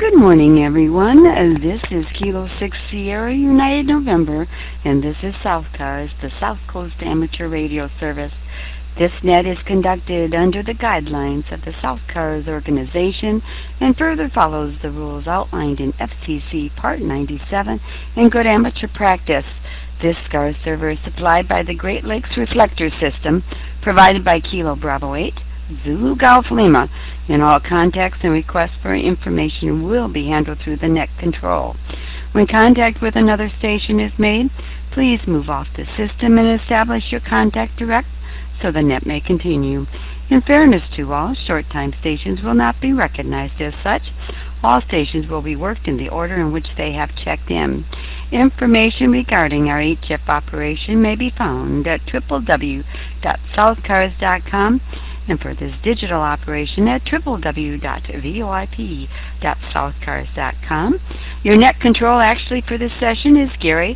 Good morning, everyone. This is Kilo 6 Sierra United November, and this is South Cars, the South Coast Amateur Radio Service. This net is conducted under the guidelines of the South Cars organization and further follows the rules outlined in FCC Part 97 and good amateur practice. This SCARS server is supplied by the Great Lakes Reflector System, provided by Kilo Bravo 8, Zulu Golf Lima, and all contacts and requests for information will be handled through the net control. When contact with another station is made, please move off the system and establish your contact direct so the net may continue. In fairness to all, short-time stations will not be recognized as such. All stations will be worked in the order in which they have checked in. Information regarding our HF operation may be found at www.southcars.com and for this digital operation at www.voip.southcars.com. Your net control actually for this session is Gary,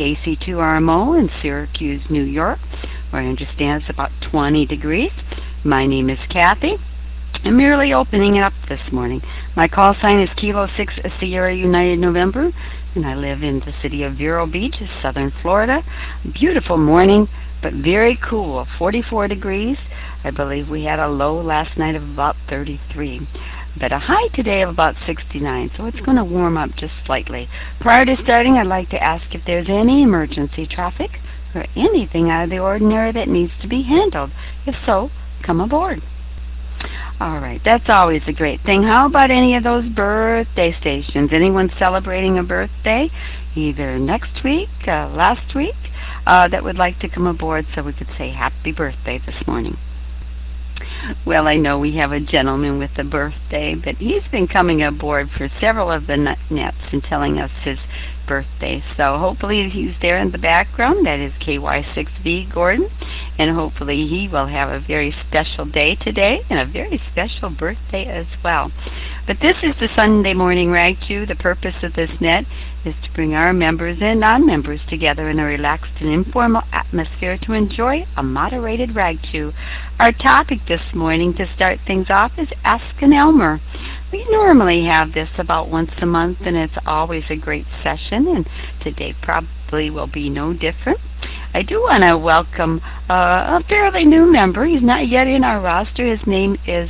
KC2RMO in Syracuse, New York, where I understand it's about 20 degrees. My name is Kathy. I'm merely opening it up this morning. My call sign is Kilo 6 Sierra United November, and I live in the city of Vero Beach, southern Florida. Beautiful morning, but very cool, 44 degrees. I believe we had a low last night of about 33, but a high today of about 69, so it's going to warm up just slightly. Prior to starting, I'd like to ask if there's any emergency traffic or anything out of the ordinary that needs to be handled. If so, come aboard. All right, that's always a great thing. How about any of those birthday stations? Anyone celebrating a birthday, either next week, last week, that would like to come aboard so we could say happy birthday this morning? Well, I know we have a gentleman with a birthday, but he's been coming aboard for several of the nets and telling us his birthday. So hopefully he's there in the background. That is KY6V Gordon, and hopefully he will have a very special day today and a very special birthday as well. But this is the Sunday Morning Rag Chew. The purpose of this net is to bring our members and non-members together in a relaxed and informal atmosphere to enjoy a moderated rag chew. Our topic this morning to start things off is Ask an Elmer. We normally have this about once a month, and it's always a great session, and today probably will be no different. I do want to welcome a fairly new member. He's not yet in our roster. His name is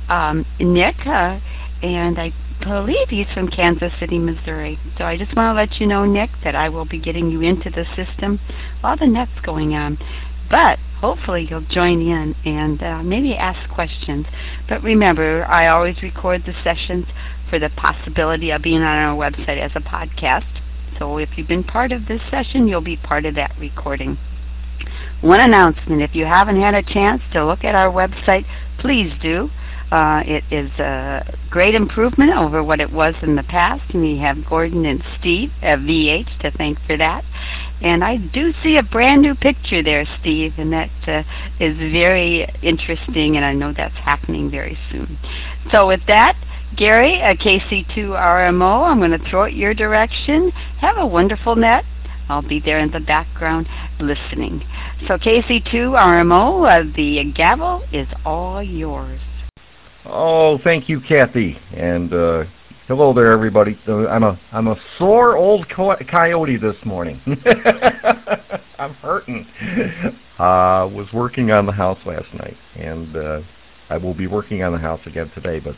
Nick, and I believe he's from Kansas City, Missouri. So I just want to let you know, Nick, that I will be getting you into the system while the net's going on. But hopefully you'll join in and maybe ask questions. But remember, I always record the sessions for the possibility of being on our website as a podcast. So if you've been part of this session, you'll be part of that recording. One announcement: if you haven't had a chance to look at our website, please do. It is a great improvement over what it was in the past. We have Gordon and Steve at VH to thank for that. And I do see a brand new picture there, Steve, and that is very interesting, and I know that's happening very soon. So with that, Gary, KC2RMO, I'm going to throw it your direction. Have a wonderful net. I'll be there in the background listening. So KC2RMO, the gavel is all yours. Oh, thank you, Kathy, and hello there, everybody. I'm a sore old coyote this morning. I'm hurting. Was working on the house last night, and I will be working on the house again today. But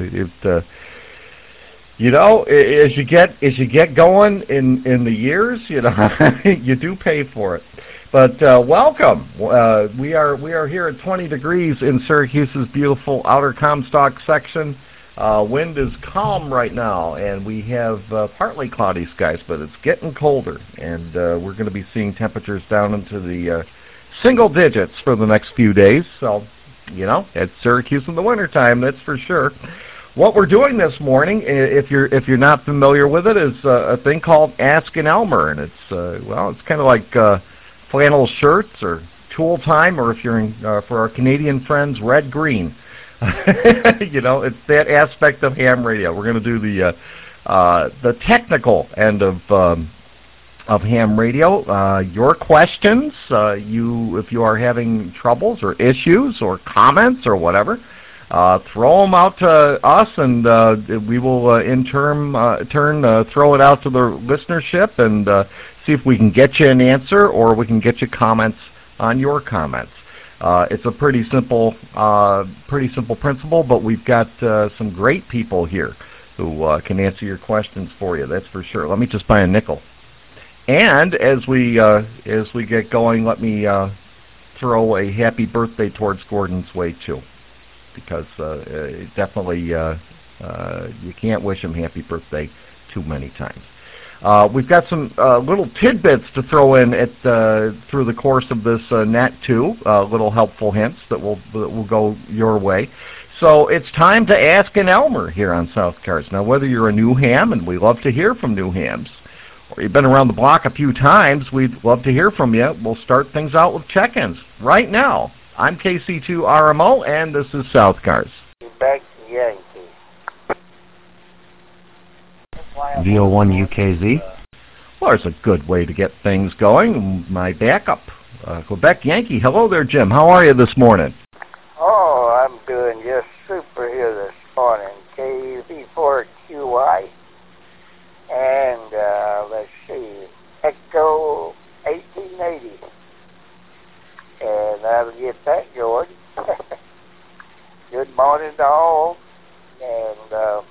you know, as you get going in the years, you know, you do pay for it. But welcome. We are here at 20 degrees in Syracuse's beautiful outer Comstock section. Wind is calm right now, and we have partly cloudy skies, but it's getting colder, and we're going to be seeing temperatures down into the single digits for the next few days. So, you know, it's Syracuse in the wintertime, that's for sure. What we're doing this morning, if you're not familiar with it, is a thing called Ask an Elmer, and it's well, it's kind of like flannel shirts or tool time, or if you're in, for our Canadian friends, red green. You know, it's that aspect of ham radio. We're going to do the technical end of ham radio. Your questions, if you are having troubles or issues or comments or whatever, throw them out to us, and we will in turn throw it out to the listenership and see if we can get you an answer or we can get you comments on your comments. It's a pretty simple principle, but we've got some great people here who can answer your questions for you. That's for sure. Let me just buy a nickel. And as we get going, let me throw a happy birthday towards Gordon's way too, because definitely you can't wish him happy birthday too many times. We've got some little tidbits to throw in at through the course of this Nat 2, little helpful hints that will go your way. So it's time to ask an Elmer here on South Cars. Now, whether you're a new ham, and we love to hear from new hams, or you've been around the block a few times, we'd love to hear from you. We'll start things out with check-ins right now. I'm KC2RMO, and this is South Cars. Back to Yankee. VO1UKZ. Well, there's a good way to get things going. My backup, Quebec Yankee. Hello there, Jim. How are you this morning? Oh, I'm doing just super here this morning. KV4QI. And let's see, Echo 1880. And that'll get that going. Good morning to all. And,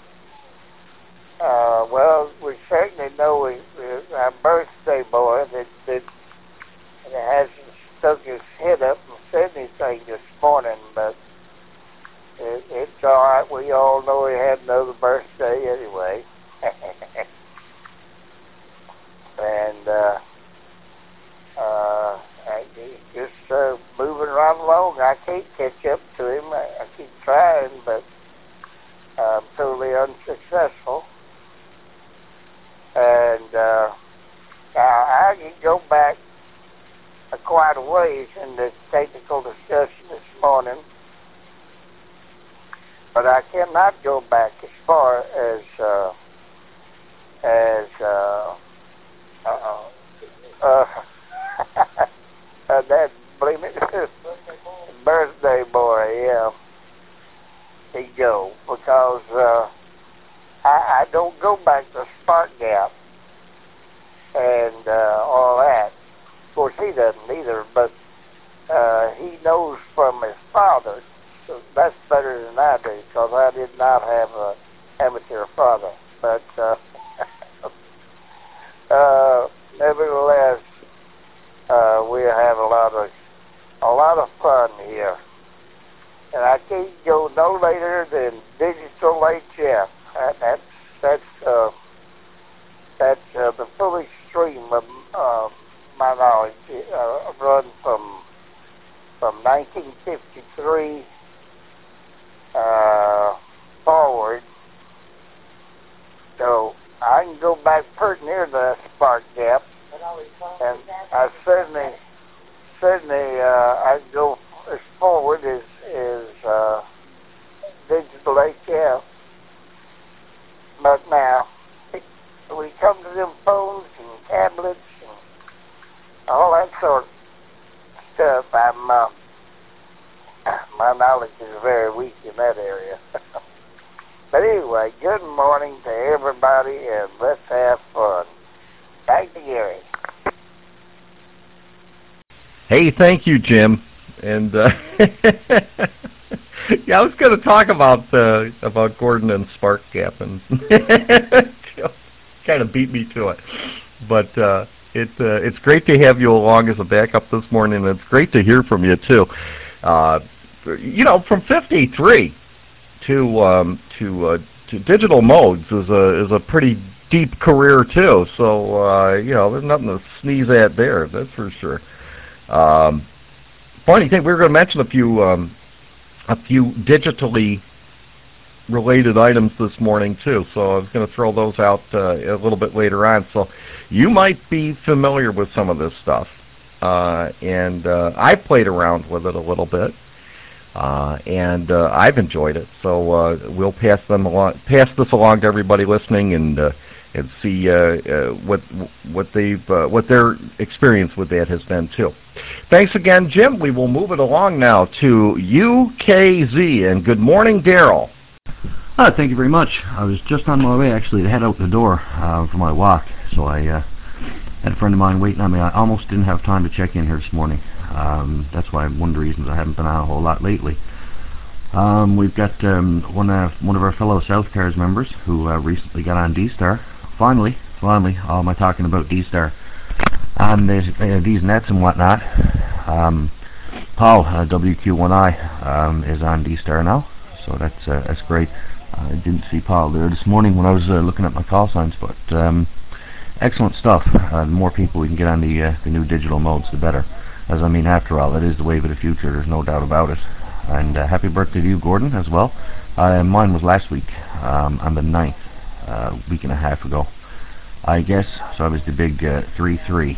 well, we certainly know our birthday boy that hasn't stuck his head up and said anything this morning, but it's all right. We all know he had another birthday anyway. And just moving right along. I can't catch up to him. I keep trying, but I'm totally unsuccessful. And I can go back quite a ways in this technical discussion this morning, but I cannot go back as far as that blame it birthday boy, yeah. He go because I don't go back to Spark Gap and all that. Of course, he doesn't either, but he knows from his father. So that's better than I do, because I did not have an amateur father. But nevertheless, we have a lot of fun here, and I can't go no later than Digital HF. That's the full extreme of my knowledge. Run from 1953 forward, so I can go back pretty near the Spark Gap, and I certainly I can go as forward as Digital HF. But now, when it comes to them phones and tablets and all that sort of stuff, my knowledge is very weak in that area. But anyway, good morning to everybody, and let's have fun. Back to Gary. Hey, thank you, Jim. And yeah, I was going to talk about Gordon and Spark Gap, and kind of beat me to it. But it's great to have you along as a backup this morning, and it's great to hear from you too. You know, from 53 to digital modes is a pretty deep career too. So you know, there's nothing to sneeze at there. That's for sure. Funny thing, we were going to mention a few digitally related items this morning too, so I was going to throw those out a little bit later on. So you might be familiar with some of this stuff, and I've played around with it a little bit, and I've enjoyed it. So we'll pass this along to everybody listening, and and see what their experience with that has been too. Thanks again, Jim. We will move it along now to UKZ, and good morning, Daryl. Thank you very much. I was just on my way actually to head out the door for my walk, so I had a friend of mine waiting on me. I almost didn't have time to check in here this morning. That's why one of the reasons I haven't been on a whole lot lately. We've got one of our fellow South Cars members who recently got on D-Star. Finally, all my talking about D-Star on these nets and whatnot. Paul, WQ1I, is on D-Star now, so that's great. I didn't see Paul there this morning when I was looking at my call signs, but excellent stuff. The more people we can get on the new digital modes, the better. As I mean, after all, it is the wave of the future. There's no doubt about it. And happy birthday to you, Gordon, as well. Mine was last week, on the 9th, a week and a half ago, I guess. So I was the big 3-3.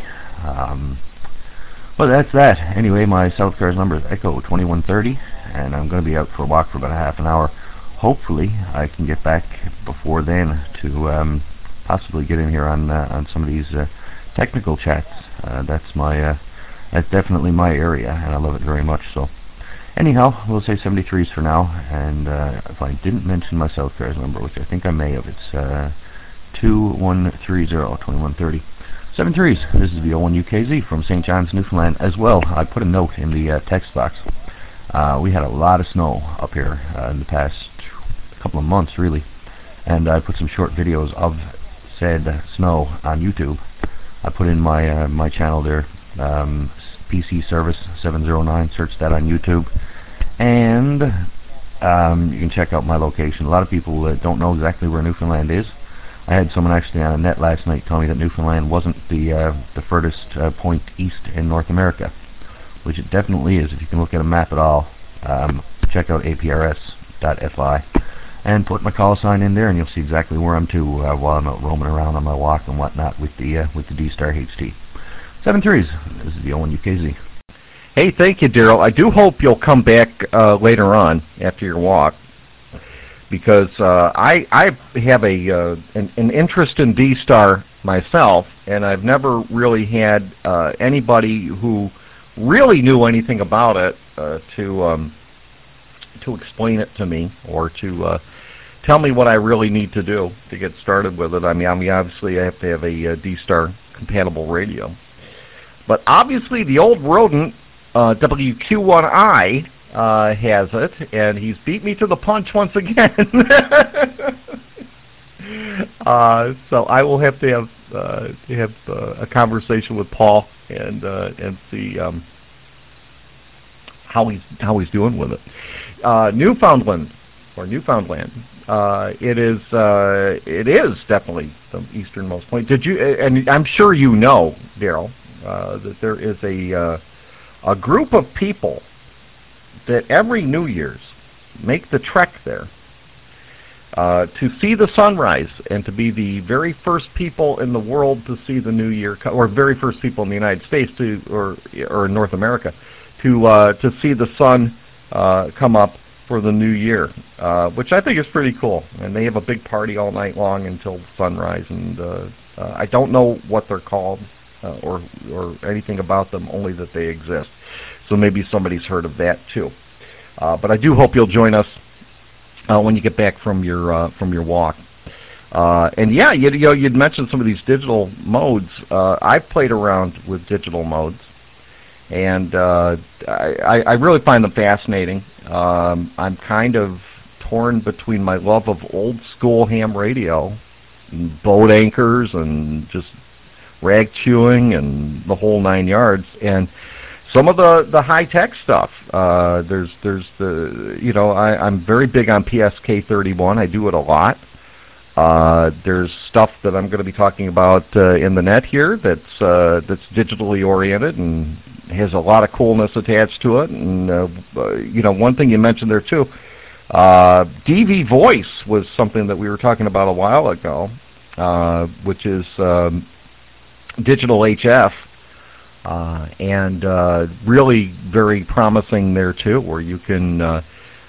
But that's that. Anyway, my South Cars number is Echo 2130, and I'm going to be out for a walk for about a half an hour. Hopefully, I can get back before then to possibly get in here on some of these technical chats. That's definitely my area, and I love it very much. So, anyhow, we'll say 73s for now. And if I didn't mention my South Cars number, which I think I may have, it's 2130-2130. 73s. This is the 01UKZ from St. John's, Newfoundland. As well, I put a note in the text box. We had a lot of snow up here in the past couple of months, really, and I put some short videos of said snow on YouTube. I put in my channel there, PC Service 709. Search that on YouTube, and you can check out my location. A lot of people don't know exactly where Newfoundland is. I had someone actually on a net last night tell me that Newfoundland wasn't the furthest point east in North America, which it definitely is. If you can look at a map at all, check out aprs.fi and put my call sign in there, and you'll see exactly where I'm to while I'm out roaming around on my walk and whatnot with the D-Star HT. 73s. This is the 01UKZ. Hey, thank you, Daryl. I do hope you'll come back later on after your walk, because I have an interest in D-Star myself, and I've never really had anybody who really knew anything about it to explain it to me, or to tell me what I really need to do to get started with it. I mean, obviously I have to have a D-Star compatible radio, but obviously the old rodent WQ1I has it, and he's beat me to the punch once again. So I will have to have a conversation with Paul and see how he's doing with it. Newfoundland. It is definitely the easternmost point. Did you? And I'm sure you know, Daryl, that there is a group of people that every New Year's make the trek there to see the sunrise, and to be the very first people in the world to see the New Year, or very first people in the United States or in North America to see the sun come up for the New Year, which I think is pretty cool. And they have a big party all night long until sunrise, and I don't know what they're called or anything about them, only that they exist. So maybe somebody's heard of that too. But I do hope you'll join us when you get back from your walk. And yeah, you'd mentioned some of these digital modes. I've played around with digital modes, and I really find them fascinating. I'm kind of torn between my love of old school ham radio, and boat anchors, and just rag chewing and the whole 9 yards, and some of the high tech stuff. There's the I'm very big on PSK31. I do it a lot. There's stuff that I'm going to be talking about in the net here that's digitally oriented and has a lot of coolness attached to it. And one thing you mentioned there too, DV Voice was something that we were talking about a while ago, which is digital HF, and really very promising there too, where you can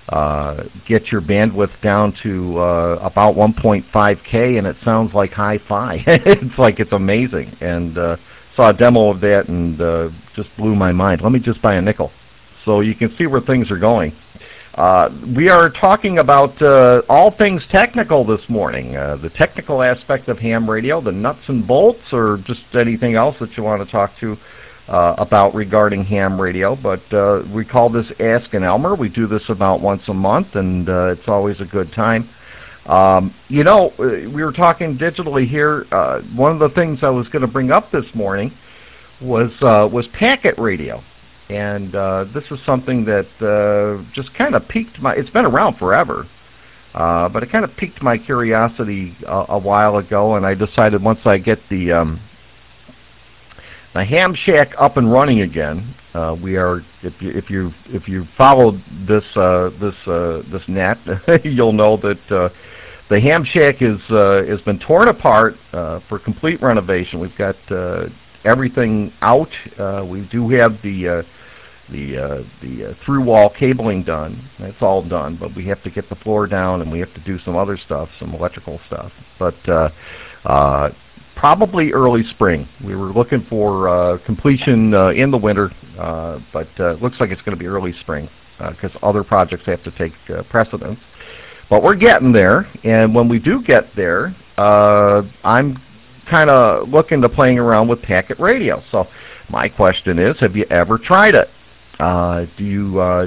get your bandwidth down to about 1.5K, and it sounds like hi-fi. It's like it's amazing. And saw a demo of that and just blew my mind. Let me just buy a nickel, so you can see where things are going. We are talking about all things technical this morning, the technical aspect of ham radio, the nuts and bolts, or just anything else that you want to talk to about regarding ham radio. But we call this Ask an Elmer. We do this about once a month, and it's always a good time. You know, we were talking digitally here. One of the things I was going to bring up this morning was packet radio. And this is something that just kind of piqued my, it's been around forever, but it kind of piqued my curiosity a while ago, and I decided once I get the Ham Shack up and running again, we are, if you followed this net, you'll know that the Ham Shack has been torn apart for complete renovation. We've got everything out. We do have the through-wall cabling done. It's all done, but we have to get the floor down, and we have to do some other stuff, some electrical stuff. But probably early spring. We were looking for completion in the winter, but it looks like it's going to be early spring because other projects have to take precedence. But we're getting there, and when we do get there, I'm kind of looking to playing around with packet radio. So my question is, have you ever tried it? Do you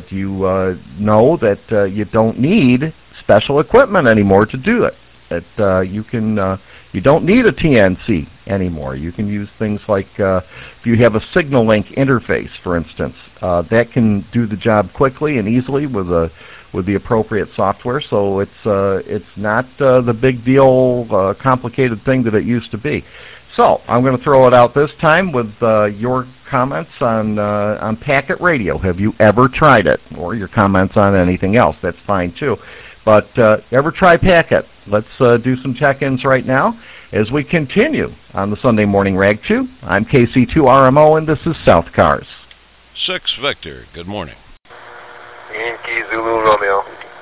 know that you don't need special equipment anymore to do it? That you don't need a TNC anymore. You can use things like if you have a Signal Link interface, for instance, that can do the job quickly and easily with the appropriate software. So it's not the big deal, complicated thing that it used to be. So I'm going to throw it out this time with your comments on packet radio. Have you ever tried it? Or your comments on anything else. That's fine too. But ever try packet? Let's do some check-ins right now as we continue on the Sunday Morning Rag Chew. I'm KC2RMO, and this is South Cars. 6 Victor, good morning. Yankee Zulu Romeo.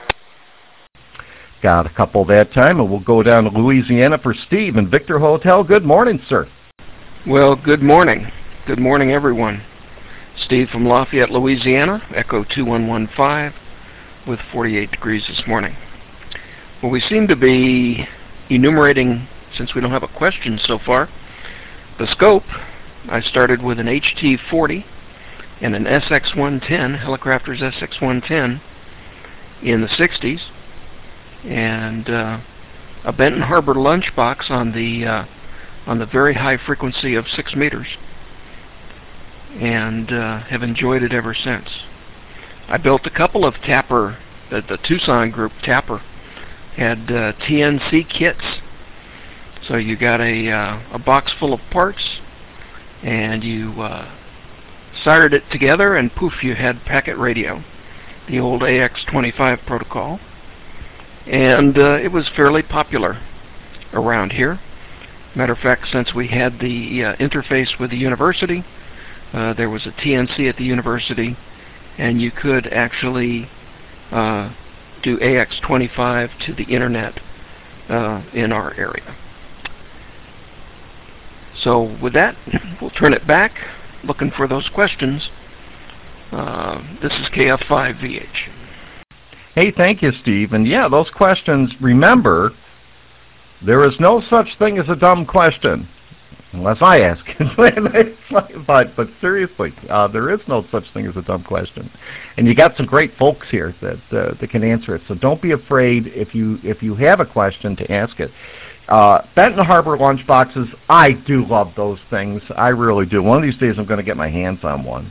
Got a couple that time, and we'll go down to Louisiana for Steve and Victor Hotel. Good morning, sir. Well, good morning. Good morning, everyone. Steve from Lafayette, Louisiana, Echo 2115, with 48 degrees this morning. Well, we seem to be enumerating, since we don't have a question so far, the scope. I started with an HT-40 and an SX-110, Helicrafters SX-110, in the 60s, and a Benton Harbor lunchbox on the very high frequency of 6 meters, and have enjoyed it ever since. I built a couple of Tapper, the Tucson group Tapper had TNC kits, so you got a box full of parts, and you soldered it together, and poof, you had packet radio, the old AX25 protocol. And it was fairly popular around here. Matter of fact, since we had the interface with the university, there was a TNC at the university, and you could actually do AX25 to the internet in our area. So with that, we'll turn it back, looking for those questions. This is KF5VH. Hey, thank you, Steve. And yeah, those questions, remember, there is no such thing as a dumb question, unless I ask it. but seriously, there is no such thing as a dumb question. And you got some great folks here that can answer it. So don't be afraid if you have a question to ask it. Benton Harbor lunchboxes, I do love those things. I really do. One of these days I'm going to get my hands on one.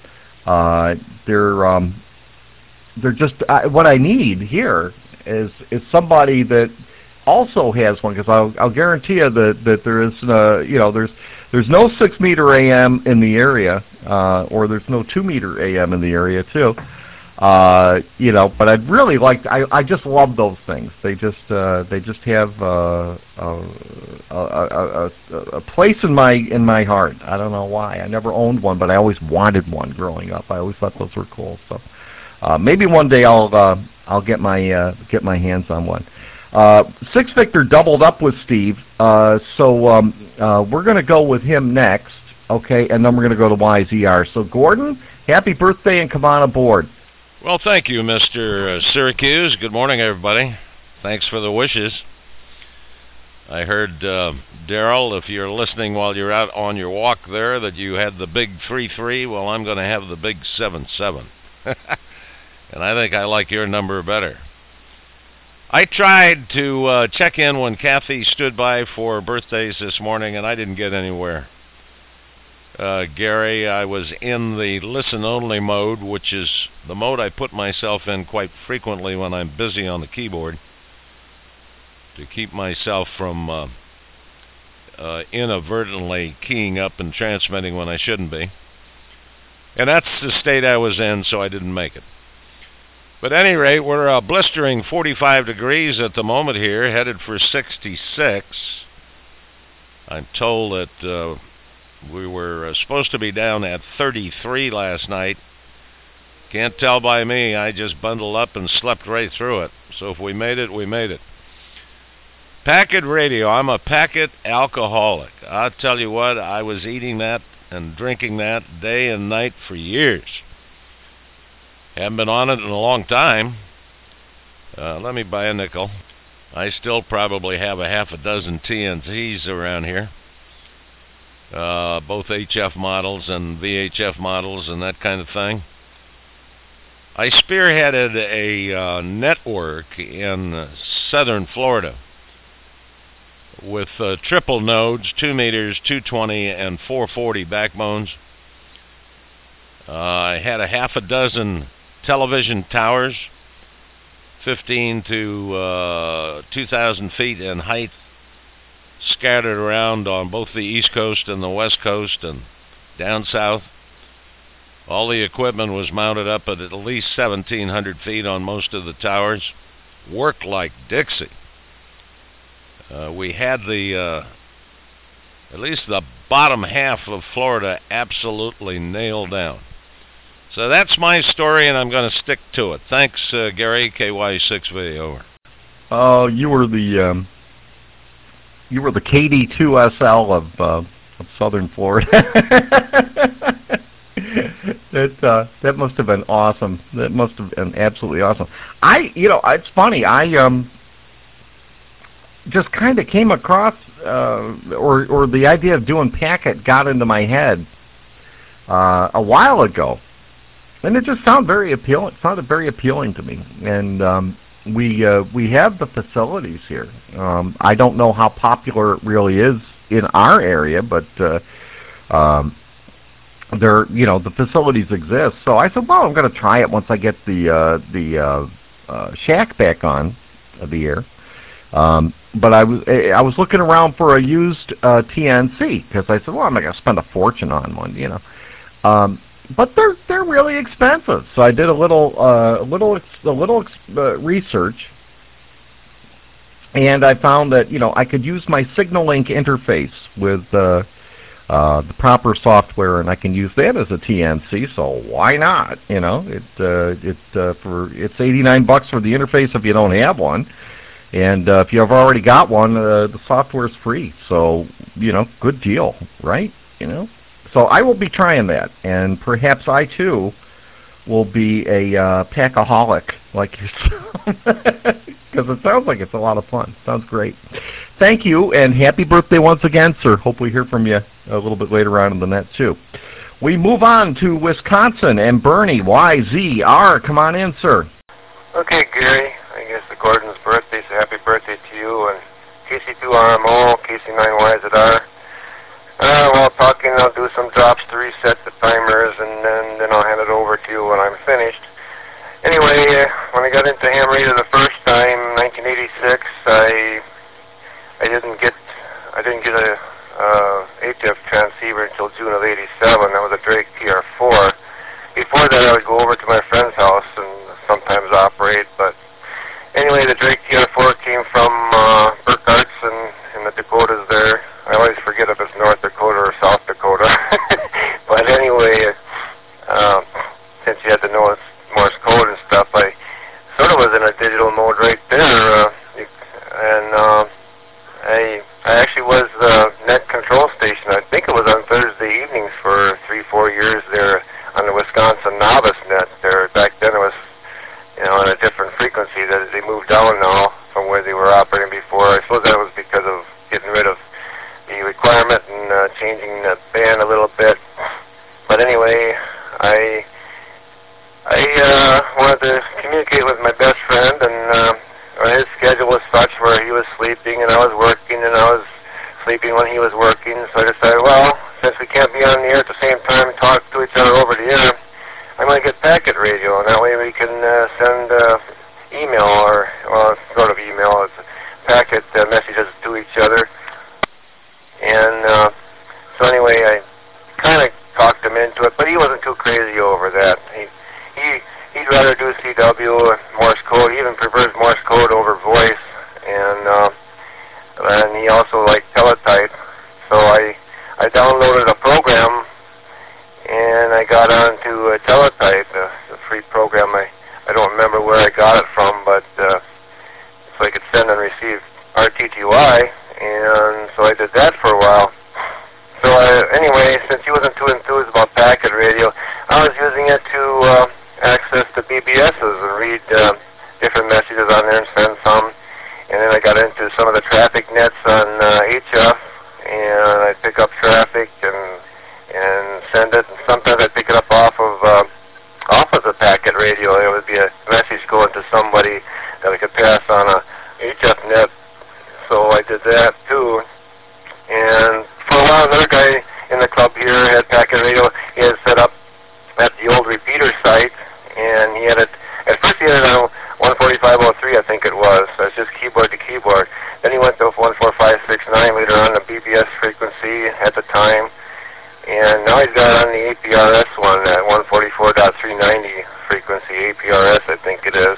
They're just what I need here is somebody that also has one, because I'll guarantee you that there is there's no 6 meter AM in the area, or there's no 2 meter AM in the area too. But I'd really like I just love those things. They just have a place in my heart. I don't know why. I never owned one, but I always wanted one growing up. I always thought those were cool. So maybe one day I'll I'll get my hands on one. 6 Victor doubled up with Steve, so we're going to go with him next, okay, and then we're going to go to YZR. So, Gordon, happy birthday and come on aboard. Well, thank you, Mr. Syracuse. Good morning, everybody. Thanks for the wishes. I heard, Daryl, if you're listening while you're out on your walk there, that you had the big 3-3. Well, I'm going to have the big 7-7. And I think I like your number better. I tried to check in when Kathy stood by for birthdays this morning, and I didn't get anywhere. Gary, I was in the listen-only mode, which is the mode I put myself in quite frequently when I'm busy on the keyboard, to keep myself from inadvertently keying up and transmitting when I shouldn't be. And that's the state I was in, so I didn't make it. But at any rate, we're a blistering 45 degrees at the moment here, headed for 66. I'm told that we were supposed to be down at 33 last night. Can't tell by me. I just bundled up and slept right through it. So if we made it, we made it. Packet radio. I'm a packet alcoholic. I'll tell you what, I was eating that and drinking that day and night for years. Haven't been on it in a long time. Let me buy a nickel. I still probably have a half a dozen TNTs around here. Both HF models and VHF models and that kind of thing. I spearheaded a network in southern Florida with triple nodes, 2 meters, 220, and 440 backbones. I had a half a dozen television towers, 15 to 2,000 feet in height, scattered around on both the East Coast and the West Coast and down south. All the equipment was mounted up at least 1,700 feet on most of the towers. Worked like Dixie. We had at least the bottom half of Florida absolutely nailed down. So that's my story, and I'm going to stick to it. Thanks, Gary. KY6V, over. Oh, you were the KD2SL of Southern Florida. That must have been awesome. That must have been absolutely awesome. It's funny. I just kind of came across, or the idea of doing packet got into my head a while ago, and it just sounded very appealing. It sounded very appealing to me, and we have the facilities here. I don't know how popular it really is in our area, but the facilities exist. So I said, well, I'm going to try it once I get the shack back on the air. But I was looking around for a used TNC because I said, well, I'm not going to spend a fortune on one, but they're really expensive. So I did a little research, and I found that I could use my Signal-Link interface with the proper software, and I can use that as a TNC. So why not? It's $89 for the interface if you don't have one. And if you have already got one, the software is free. So, good deal, right? So I will be trying that, and perhaps I too will be a packaholic like yourself, because it sounds like it's a lot of fun. Sounds great. Thank you, and happy birthday once again, sir. Hope we hear from you a little bit later on in the net too. We move on to Wisconsin, and Bernie, YZR. Come on in, sir. Okay, Gary. I guess the Gordon's birthday, so happy birthday to you, and KC2RMO, KC9YZR. While talking, I'll do some drops to reset the timers, and then I'll hand it over to you when I'm finished. Anyway, when I got into ham radio the first time, 1986, I didn't get a HF transceiver until June of '87. That was a Drake TR4. Before that, I would go over to my friend's house and sometimes operate, but anyway, the Drake TR4 came from Burkhart's in the Dakotas there. I always forget if it's North Dakota or South Dakota. But anyway, since you had to know Morse code and stuff, I sort of was in sleeping when he was working, so I decided, well, since we can't be on the air at the same time and talk to each other over the air, I'm going to get packet radio, and that way we can send email or sort of email, packet messages to each other. And so anyway, I kind of talked him into it, but he wasn't too crazy over that. He'd rather do CW and Morse code. He even prefers Morse code over voice, and he also liked teletype. So I downloaded a program, and I got onto teletype, the free program. I don't remember where I got it from, but so I could send and receive RTTY, and so I did that for a while. So anyway, since he wasn't too enthused about packet radio, I was using it to access the BBSs and read different messages on there and send some. And then I got into some of the traffic nets on HF, and I'd pick up traffic and send it. And sometimes I'd pick it up off of the packet radio. It would be a message going to somebody that I could pass on a HF net. So I did that too. And for a while, another guy in the club here had packet radio. He had set up at the old repeater site, and he had it. At first, he had it on 145.03, I think it was. So it's just keyboard to keyboard. Then he went to 145.69 later on the BBS frequency at the time, and now he's got it on the APRS one at 144.390 frequency. APRS, I think it is.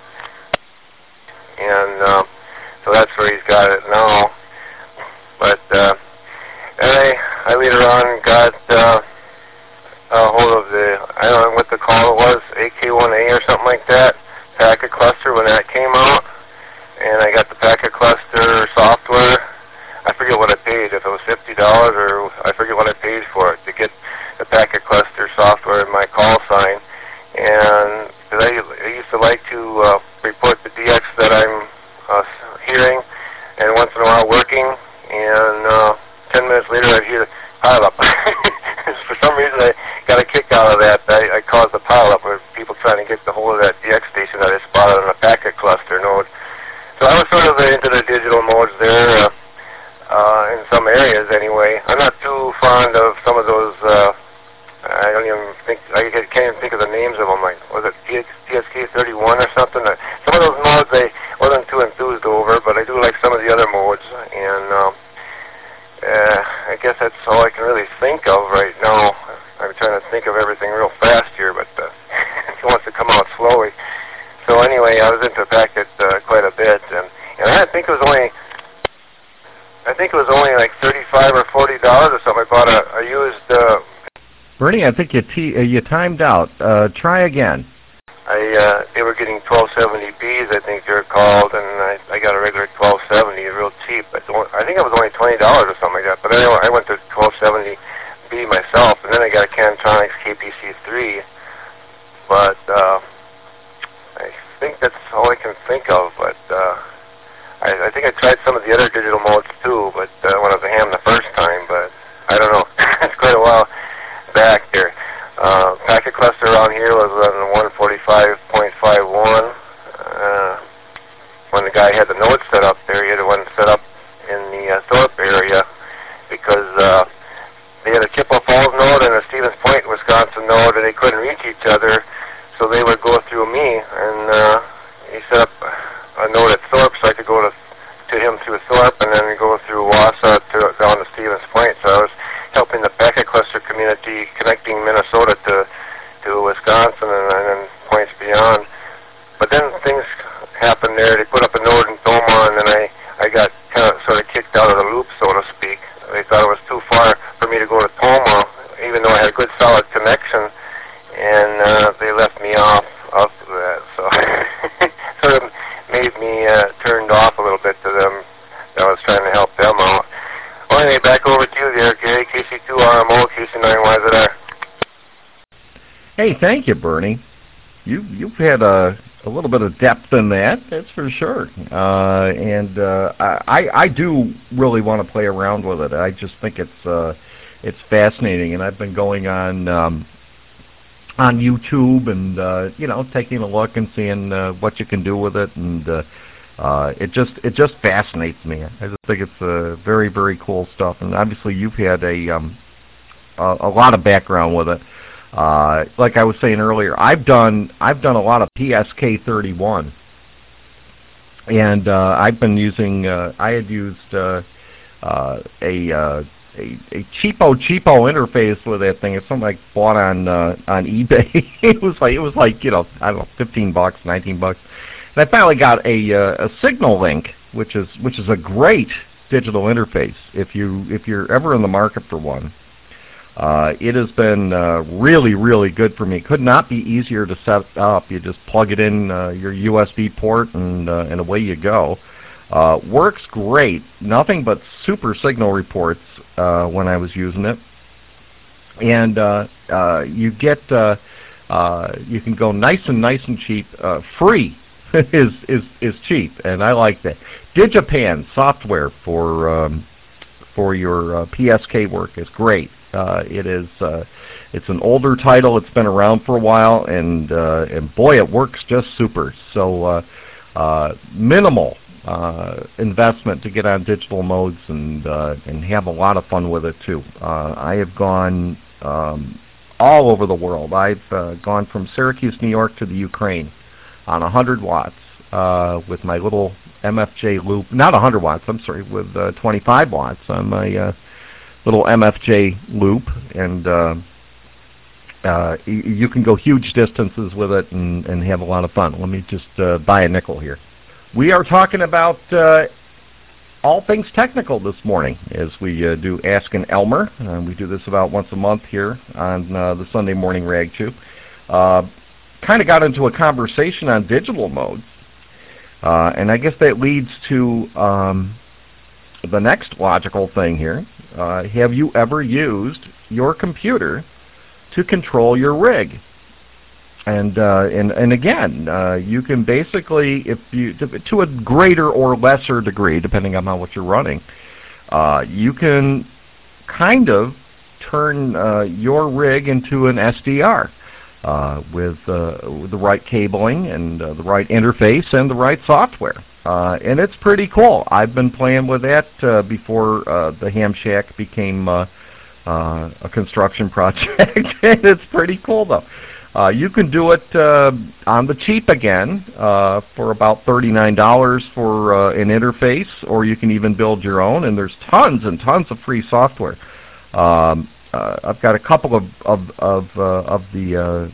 And so that's where he's got it now. But I later on got a hold of I don't know what the call it was, AK1A or something like that, packet cluster when that came out. And I got the packet cluster software. I forget what I paid, if it was $50 or I forget what I paid for it to get the packet cluster software in my call sign. And I used to like to report the DX that I'm hearing, and once in a while working, and 10 minutes later I'd hear the pileup. For some reason I got a kick out of that. I caused a pileup with people trying to get the hold of that DX station that I spotted on a packet cluster node. So I was sort of into the digital modes there, in some areas anyway. I'm not too fond of some of those, I don't even think, I can't even think of the names of them, like, was it TSK 31 or something? Some of those modes I wasn't too enthused over, but I do like some of the other modes, and I guess that's all I can really think of right now. I'm trying to think of everything real fast here, but it wants to come out slowly. So anyway, I was into packet quite a bit, and I think it was only like $35 or $40 or something. I bought a used. Bernie, I think you timed out. Try again. They were getting 1270Bs, I think they're called, and I got a regular 1270, real cheap. I think it was only $20 or something like that. But anyway, I went to 1270B myself, and then I got a Cantronics KPC3. But I think that's all I can think of. But I think I tried some of the other digital modes too, but when I was a ham the first time. But I don't know. It's quite a while back there. Packet cluster around here was on 145.51. When the guy had the node set up there, he had one set up in the Thorpe area because they had a Chippewa Falls node and a Stevens Point, Wisconsin node, and they couldn't reach each other, so they would go through me. And he set up a node at Thorpe, so I could go to him through Thorpe, and then go through Wausau down to Stevens Point. So I was helping the packet cluster community, connecting Minnesota to Wisconsin and then points beyond. But then things happened there. They put up a node in Toma, and then I got kind of sort of kicked out of the loop, so to speak. They thought it was too far for me to go to Toma, even though I had a good solid connection, and they left me off of that. So sort of made me turned off a little bit to them. I was trying to help them out. Well, anyway, back over to you there, Gary. KC2RMO, KC9YZR. Hey, thank you, Bernie. You've had a little bit of depth in that, that's for sure. And I do really want to play around with it. I just think it's fascinating, and I've been going on YouTube and taking a look and seeing what you can do with it, and It just fascinates me. I just think it's very, very cool stuff. And obviously, you've had a lot of background with it. Like I was saying earlier, I've done a lot of PSK 31, and I've been using. I had used a cheapo interface with that thing. It's something I bought on eBay. it was like I don't know, $15, $19. And I finally got a Signal Link, which is a great digital interface if you're ever in the market for one. It has been really, really good for me. Could not be easier to set up. You just plug it in your USB port and away you go. Works great. Nothing but super signal reports when I was using it. And you get you can go nice and cheap. Free is cheap, and I like that. Digipan software for your PSK work is great. It's an older title. It's been around for a while, and boy, it works just super. So minimal investment to get on digital modes and have a lot of fun with it too. I have gone all over the world. I've gone from Syracuse, New York to the Ukraine on 100 watts with my little MFJ loop. Not 100 watts, I'm sorry, with 25 watts on my little MFJ loop, and you can go huge distances with it and have a lot of fun. Let me just buy a nickel here. We are talking about all things technical this morning as we do Ask an Elmer. We do this about once a month here on the Sunday Morning Rag Chew. Kind of got into a conversation on digital modes, and I guess that leads to the next logical thing here. Have you ever used your computer to control your rig? And again, you can basically, if you to a greater or lesser degree, depending on what you're running, you can kind of turn your rig into an SDR with the right cabling and the right interface and the right software. And it's pretty cool. I've been playing with that before the Ham Shack became a construction project. And it's pretty cool, though. You can do it on the cheap again for about $39 for an interface, or you can even build your own. And there's tons and tons of free software. I've got a couple of the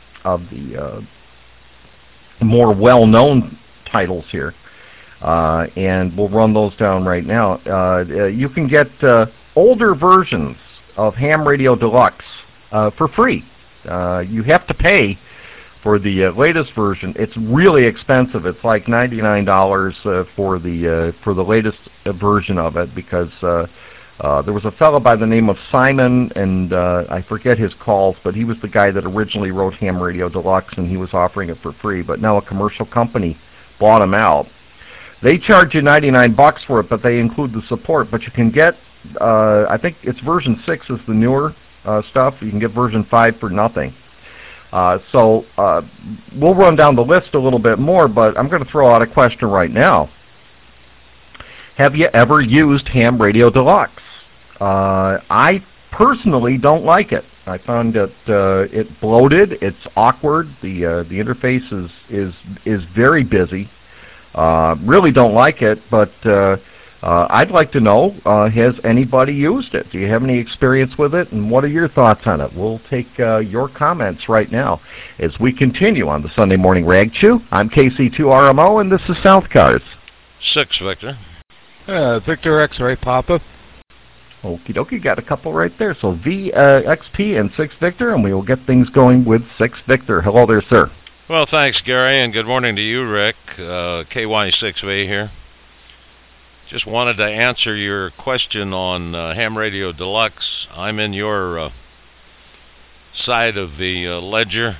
more well-known titles here, and we'll run those down right now. You can get older versions of Ham Radio Deluxe for free. You have to pay for the latest version. It's really expensive. It's like $99 for the latest version of it, because there was a fellow by the name of Simon, and I forget his calls, but he was the guy that originally wrote Ham Radio Deluxe, and he was offering it for free. But now a commercial company bought him out. They charge you $99 for it, but they include the support. But you can get, I think it's version 6 is the newer stuff. You can get version 5 for nothing. So we'll run down the list a little bit more, but I'm going to throw out a question right now. Have you ever used Ham Radio Deluxe? I personally don't like it. I found that it bloated. It's awkward. The interface is very busy. Really don't like it, but I'd like to know, has anybody used it? Do you have any experience with it, and what are your thoughts on it? We'll take your comments right now as we continue on the Sunday Morning Rag Chew. I'm KC2RMO, and this is South Cars. 6, Victor. Victor X-Ray Papa. Okie dokie, got a couple right there. So VXP and 6 Victor, and we will get things going with 6 Victor. Hello there, sir. Well, thanks, Gary, and good morning to you, Rick. KY6V here. Just wanted to answer your question on Ham Radio Deluxe. I'm in your side of the ledger.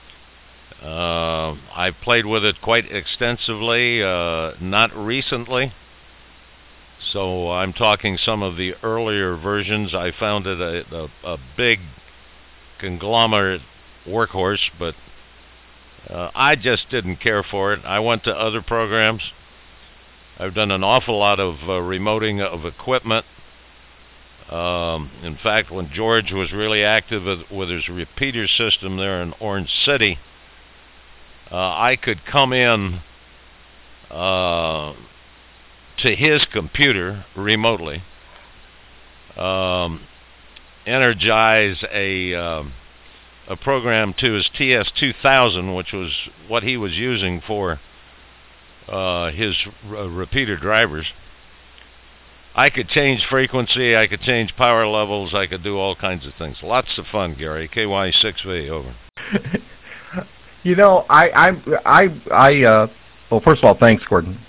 I played with it quite extensively, not recently. So I'm talking some of the earlier versions. I found it a big conglomerate workhorse, but I just didn't care for it. I went to other programs. I've done an awful lot of remoting of equipment. In fact, when George was really active with his repeater system there in Orange City, I could come in to his computer remotely, energize a program to his TS2000, which was what he was using for his repeater drivers. I could change frequency, I could change power levels, I could do all kinds of things. Lots of fun, Gary. KY6V, over. You know, well, first of all, thanks, Gordon.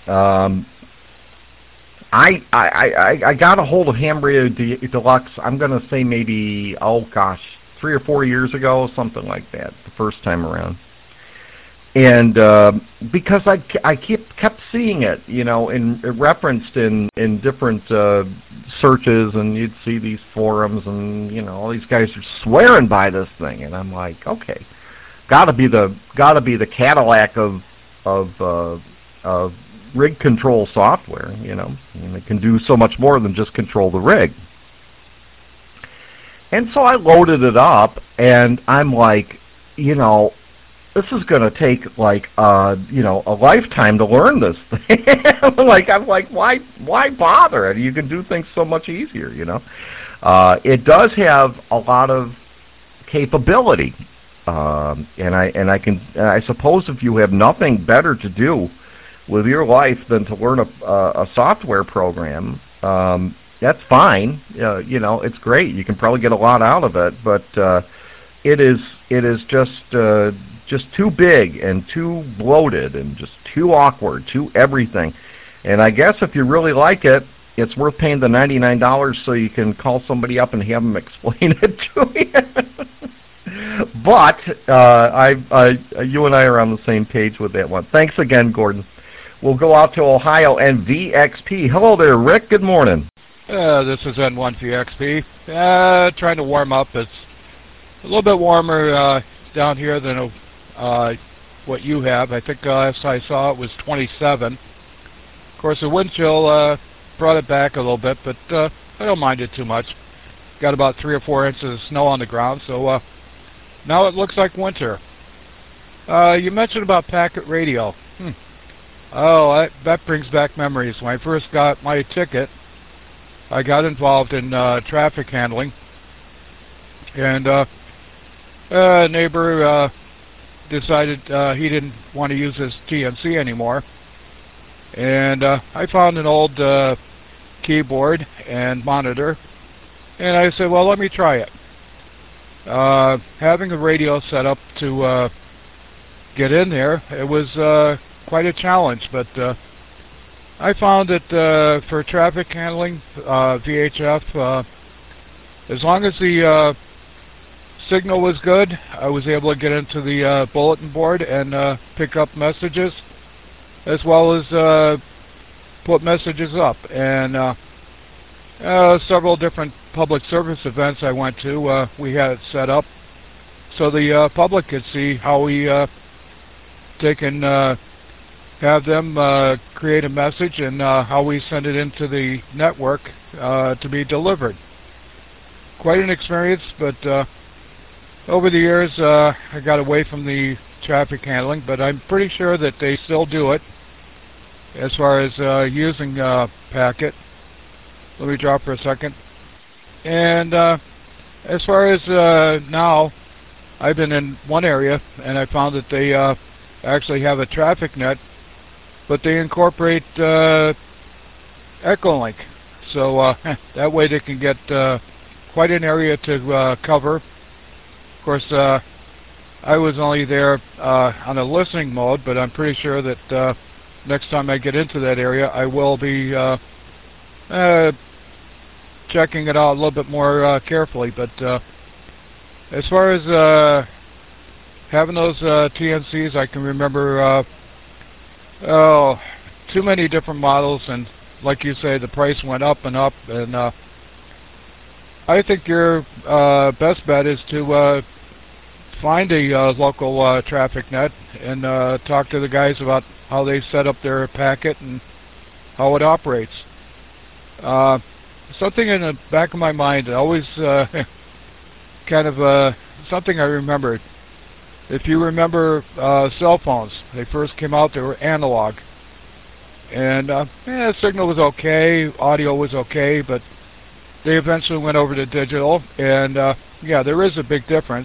I got a hold of Ham Radio Deluxe, I'm going to say maybe, 3 or 4 years ago, something like that, the first time around. And because I kept seeing it, you know, referenced in different searches, and you'd see these forums, and you know, all these guys are swearing by this thing, and I'm like, okay, gotta be the Cadillac of rig control software, you know, and it can do so much more than just control the rig. And so I loaded it up, and I'm like, you know, this is going to take like you know, a lifetime to learn this thing. I'm like, why bother? You can do things so much easier, you know. It does have a lot of capability, and I suppose if you have nothing better to do with your life than to learn a software program, that's fine. You know, it's great. You can probably get a lot out of it, but it is just too big and too bloated and just too awkward, too everything. And I guess if you really like it, it's worth paying the $99 so you can call somebody up and have them explain it to you. But you and I are on the same page with that one. Thanks again, Gordon. We'll go out to Ohio and VXP. Hello there, Rick. Good morning. This is N1VXP. Trying to warm up. It's a little bit warmer down here than what you have. I think last I saw it was 27. Of course, the wind chill brought it back a little bit, but I don't mind it too much. Got about 3 or 4 inches of snow on the ground, so now it looks like winter. You mentioned about packet radio. Oh, that brings back memories. When I first got my ticket, I got involved in traffic handling, and a neighbor decided he didn't want to use his TNC anymore, and I found an old keyboard and monitor, and I said, well, let me try it. Having a radio set up to get in there, it was quite a challenge, but I found that for traffic handling, VHF, as long as the signal was good, I was able to get into the bulletin board and pick up messages, as well as put messages up. And several different public service events I went to, we had it set up so the public could see how we have them create a message and how we send it into the network to be delivered. Quite an experience, but over the years I got away from the traffic handling, but I'm pretty sure that they still do it as far as using packet. Let me drop for a second. And as far as now, I've been in one area and I found that they actually have a traffic net, but they incorporate Echolink, so that way they can get quite an area to cover. Of course, I was only there on a listening mode, but I'm pretty sure that next time I get into that area, I will be checking it out a little bit more carefully. But as far as having those TNCs, I can remember too many different models, and like you say, the price went up and up, and I think your best bet is to find a local traffic net and talk to the guys about how they set up their packet and how it operates. Something in the back of my mind, always kind of something I remembered. If you remember cell phones, they first came out, they were analog. And the signal was okay, audio was okay, but they eventually went over to digital. And yeah, there is a big difference.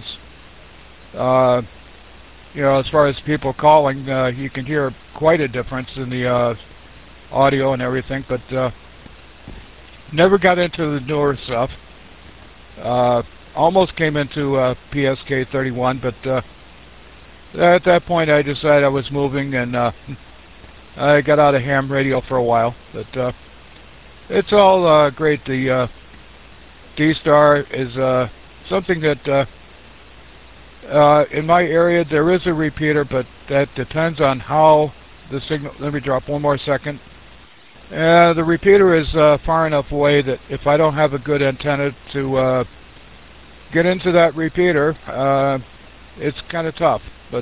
You know, as far as people calling, you can hear quite a difference in the audio and everything, but never got into the newer stuff. Almost came into PSK 31, but at that point I decided I was moving, and I got out of ham radio for a while. But it's all great. The D-Star is something that in my area there is a repeater, but that depends on how the signal. Let me drop one more second. The repeater is far enough away that if I don't have a good antenna to get into that repeater, it's kind of tough. But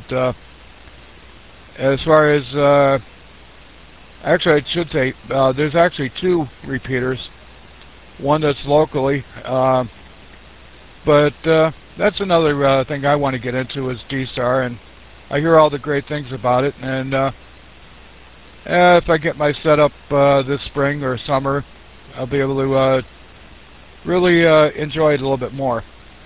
as far as actually, I should say there's actually two repeaters. One that's locally, but that's another thing I want to get into is D-Star, and I hear all the great things about it. And if I get my setup this spring or summer, I'll be able to really enjoy it a little bit more.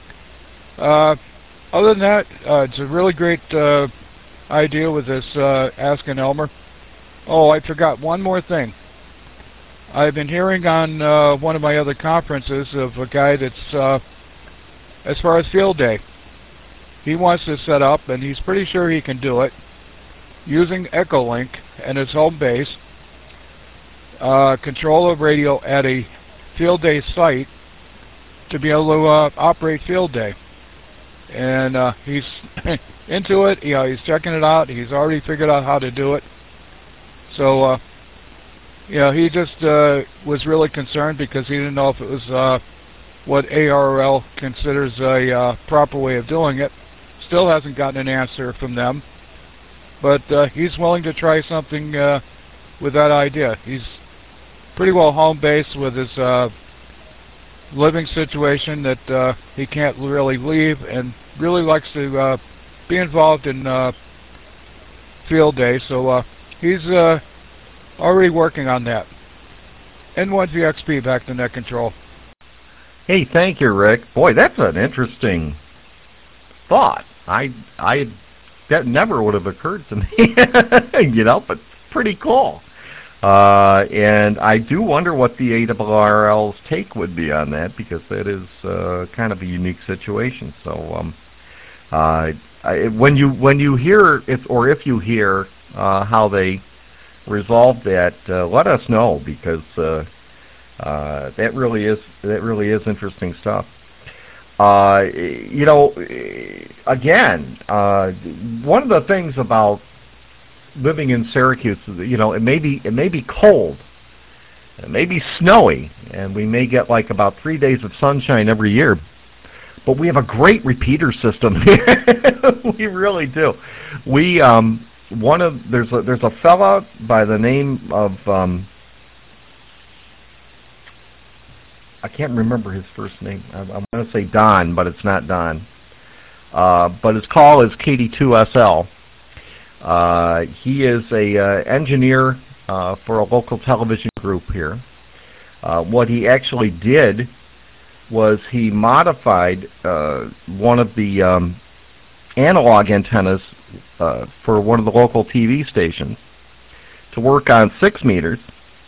Other than that, it's a really great idea with this Asking Elmer. Oh, I forgot one more thing. I've been hearing on one of my other conferences of a guy that's, as far as field day, he wants to set up, and he's pretty sure he can do it, using Echolink and his home base, control of radio at a field day site to be able to operate field day. And he's into it. You know, he's checking it out. He's already figured out how to do it. So, you know, he just was really concerned because he didn't know if it was what ARRL considers a proper way of doing it. Still hasn't gotten an answer from them. But he's willing to try something with that idea. He's pretty well home base with his living situation that he can't really leave, and really likes to be involved in field day. So he's already working on that. N1VXP, back to net control. Hey, thank you, Rick. Boy, that's an interesting thought. That never would have occurred to me, you know, but pretty cool. And I do wonder what the ARRL's take would be on that, because that is kind of a unique situation. So when you hear, if you hear how they resolve that, let us know, because that really is interesting stuff. You know, again, one of the things about living in Syracuse, you know, it may be cold, it may be snowy, and we may get like about 3 days of sunshine every year, but we have a great repeater system here. We really do. We there's a fella by the name of I can't remember his first name. I'm going to say Don, but it's not Don. But his call is KD2SL. He is a engineer for a local television group here. What he actually did was he modified one of the analog antennas for one of the local TV stations to work on 6 meters.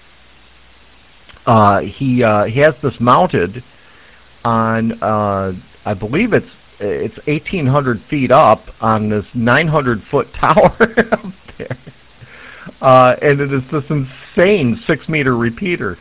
He has this mounted on, I believe it's 1,800 feet up on this 900-foot tower up there. And it is this insane 6-meter repeater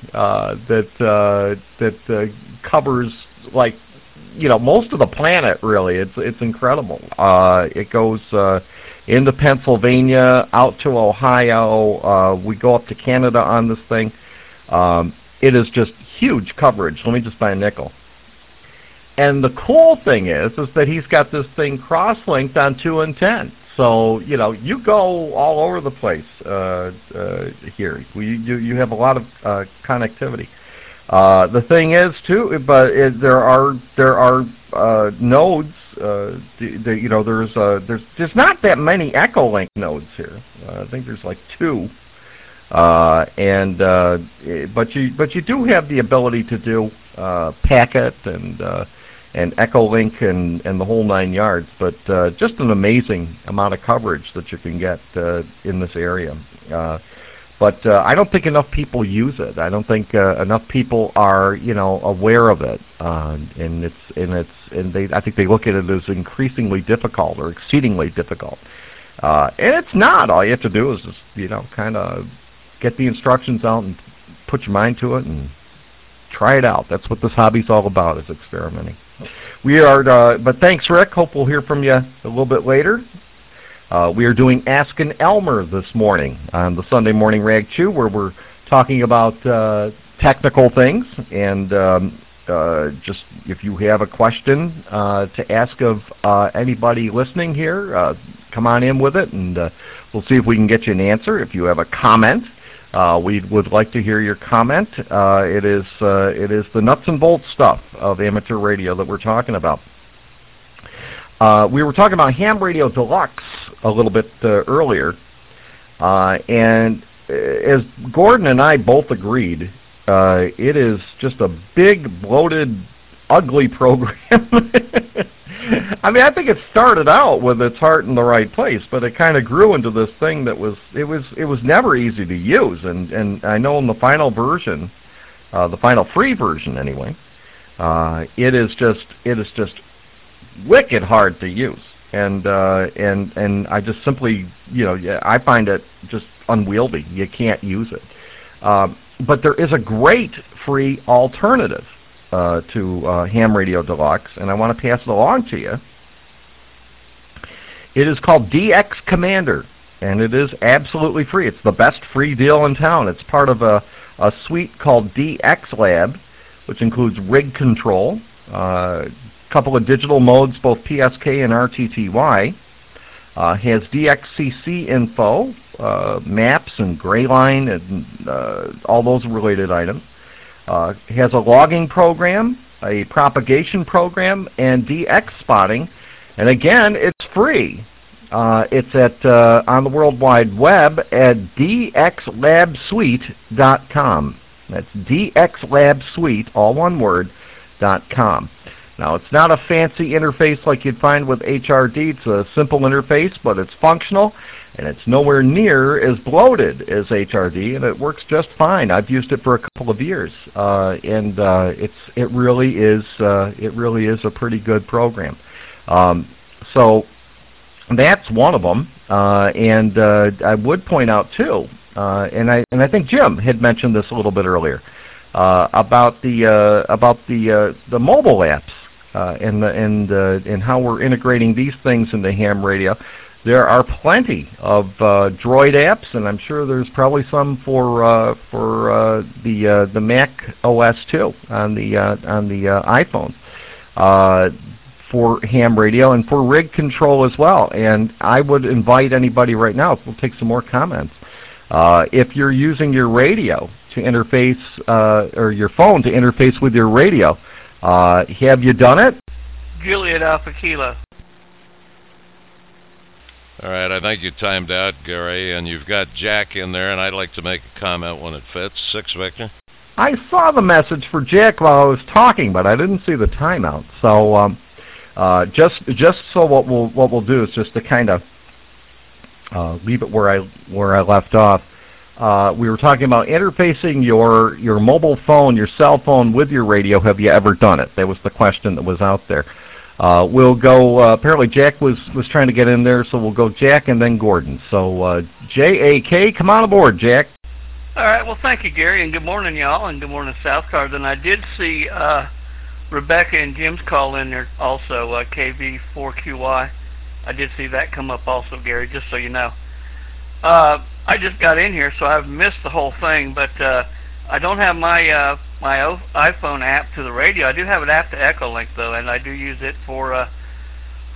that covers, like, you know, most of the planet, really. It's incredible. It goes into Pennsylvania, out to Ohio. We go up to Canada on this thing. It is just huge coverage. Let me just buy a nickel. And the cool thing is that he's got this thing cross-linked on 2 and 10. So you go all over the place here. You have a lot of connectivity. The thing is too, but there are nodes. There's not that many Echolink nodes here. I think there's like 2. But you do have the ability to do packet and Echolink and the whole 9 yards. But just an amazing amount of coverage that you can get in this area. But I don't think enough people use it. I don't think enough people are aware of it. I think they look at it as increasingly difficult or exceedingly difficult. And it's not. All you have to do is just kind of get the instructions out and put your mind to it and try it out. That's what this hobby's all about, is experimenting. We are, but thanks, Rick. Hope we'll hear from you a little bit later. We are doing Ask an Elmer this morning on the Sunday Morning Rag Chew, where we're talking about technical things. And just if you have a question to ask of anybody listening here, come on in with it, and we'll see if we can get you an answer. If you have a comment, we would like to hear your comment. It is the nuts and bolts stuff of amateur radio that we're talking about. We were talking about Ham Radio Deluxe a little bit earlier, and as Gordon and I both agreed, it is just a big, bloated, ugly program. I mean, I think it started out with its heart in the right place, but it kind of grew into this thing that was never easy to use. And I know in the final version, the final free version anyway, it is just wicked hard to use. And I just simply, I find it just unwieldy. You can't use it. But there is a great free alternative to Ham Radio Deluxe, and I want to pass it along to you. It is called DX Commander, and it is absolutely free. It's the best free deal in town. It's part of a suite called DX Lab, which includes rig control, couple of digital modes, both PSK and RTTY, has DXCC info, maps and gray line and all those related items, has a logging program, a propagation program, and DX spotting. And again, it's free. It's at on the World Wide Web at dxlabsuite.com. That's dxlabsuite, all one word, .com. Now, it's not a fancy interface like you'd find with HRD. It's a simple interface, but it's functional, and it's nowhere near as bloated as HRD, and it works just fine. I've used it for a couple of years, and it really is a pretty good program. So that's one of them, and I would point out too, and I think Jim had mentioned this a little bit earlier about the mobile apps. And how we're integrating these things into ham radio. There are plenty of Droid apps, and I'm sure there's probably some for the Mac OS too on the iPhones for ham radio and for rig control as well. And I would invite anybody right now. We'll take some more comments. If you're using your radio to interface or your phone to interface with your radio. Have you done it? Juliet Alpha Kilo. All right, I think you timed out, Gary, and you've got Jack in there, and I'd like to make a comment when it fits. 6 Victor. I saw the message for Jack while I was talking, but I didn't see the timeout. So just so what we'll do is just to kind of leave it where I left off. We were talking about interfacing your mobile phone, your cell phone with your radio. Have you ever done it? That was the question that was out there. We'll go, apparently Jack was trying to get in there, so we'll go Jack and then Gordon. So J-A-K, come on aboard, Jack. All right, well, thank you, Gary, and good morning, y'all, and good morning, South Carolina. I did see Rebecca and Jim's call in there also, KV4QY. I did see that come up also, Gary, just so you know. I just got in here, so I've missed the whole thing, but I don't have my my iPhone app to the radio. I do have an app to Echolink, though, and I do use it for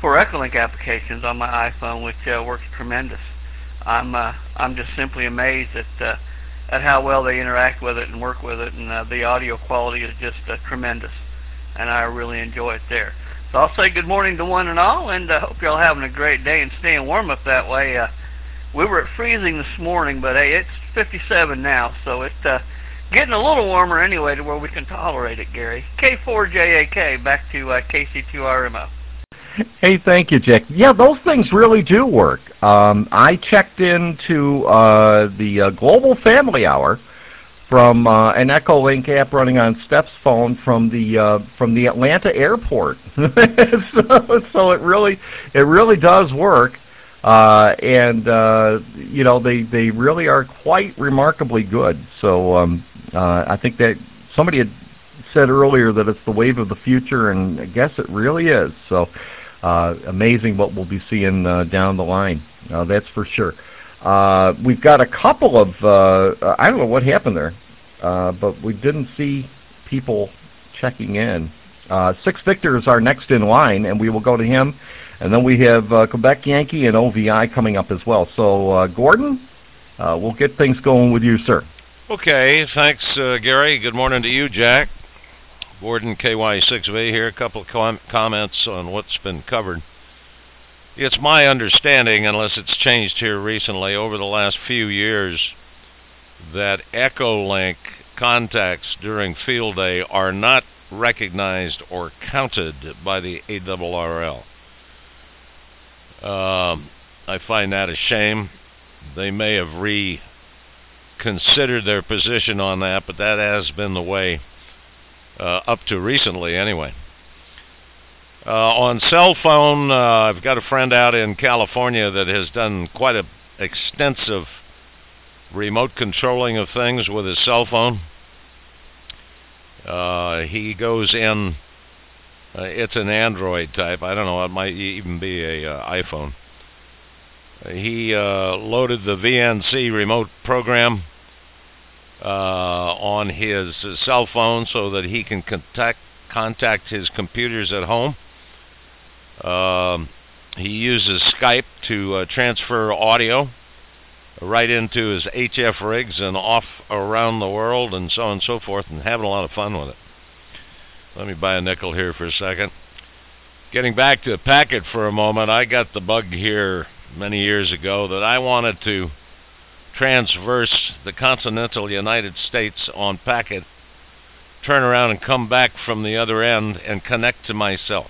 for Echolink applications on my iPhone, which works tremendous. I'm just simply amazed at how well they interact with it and work with it, and the audio quality is just tremendous, and I really enjoy it there. So I'll say good morning to one and all, and hope you're all having a great day and staying warm up that way. We were at freezing this morning, but hey, it's 57 now, so it's getting a little warmer anyway to where we can tolerate it, Gary. K4JAK, back to KC2RMO. Hey, thank you, Jack. Yeah, those things really do work. I checked into the Global Family Hour from an Echolink app running on Steph's phone from the Atlanta airport. so it really does work, and you know, they really are quite remarkably good. So I think that somebody had said earlier that it's the wave of the future, and I guess it really is. So amazing what we'll be seeing down the line. That's for sure. We've got a couple of I don't know what happened there, but we didn't see people checking in. Six Victor is our next in line, and we will go to him. And then we have Quebec Yankee and OVI coming up as well. So Gordon, we'll get things going with you, sir. Okay, thanks, Gary. Good morning to you, Jack. Gordon, KY6V here. A couple of comments on what's been covered. It's my understanding, unless it's changed here recently, over the last few years, that Echolink contacts during field day are not recognized or counted by the ARRL. I find that a shame. They may have reconsidered their position on that, but that has been the way up to recently anyway. On cell phone, I've got a friend out in California that has done quite a extensive remote controlling of things with his cell phone. He goes in, it's an Android type, I don't know, it might even be a iPhone. He loaded the VNC remote program on his cell phone so that he can contact his computers at home. He uses Skype to transfer audio right into his HF rigs and off around the world and so on and so forth, and having a lot of fun with it. Let me buy a nickel here for a second. Getting back to Packet for a moment, I got the bug here many years ago that I wanted to transverse the continental United States on Packet, turn around and come back from the other end and connect to myself.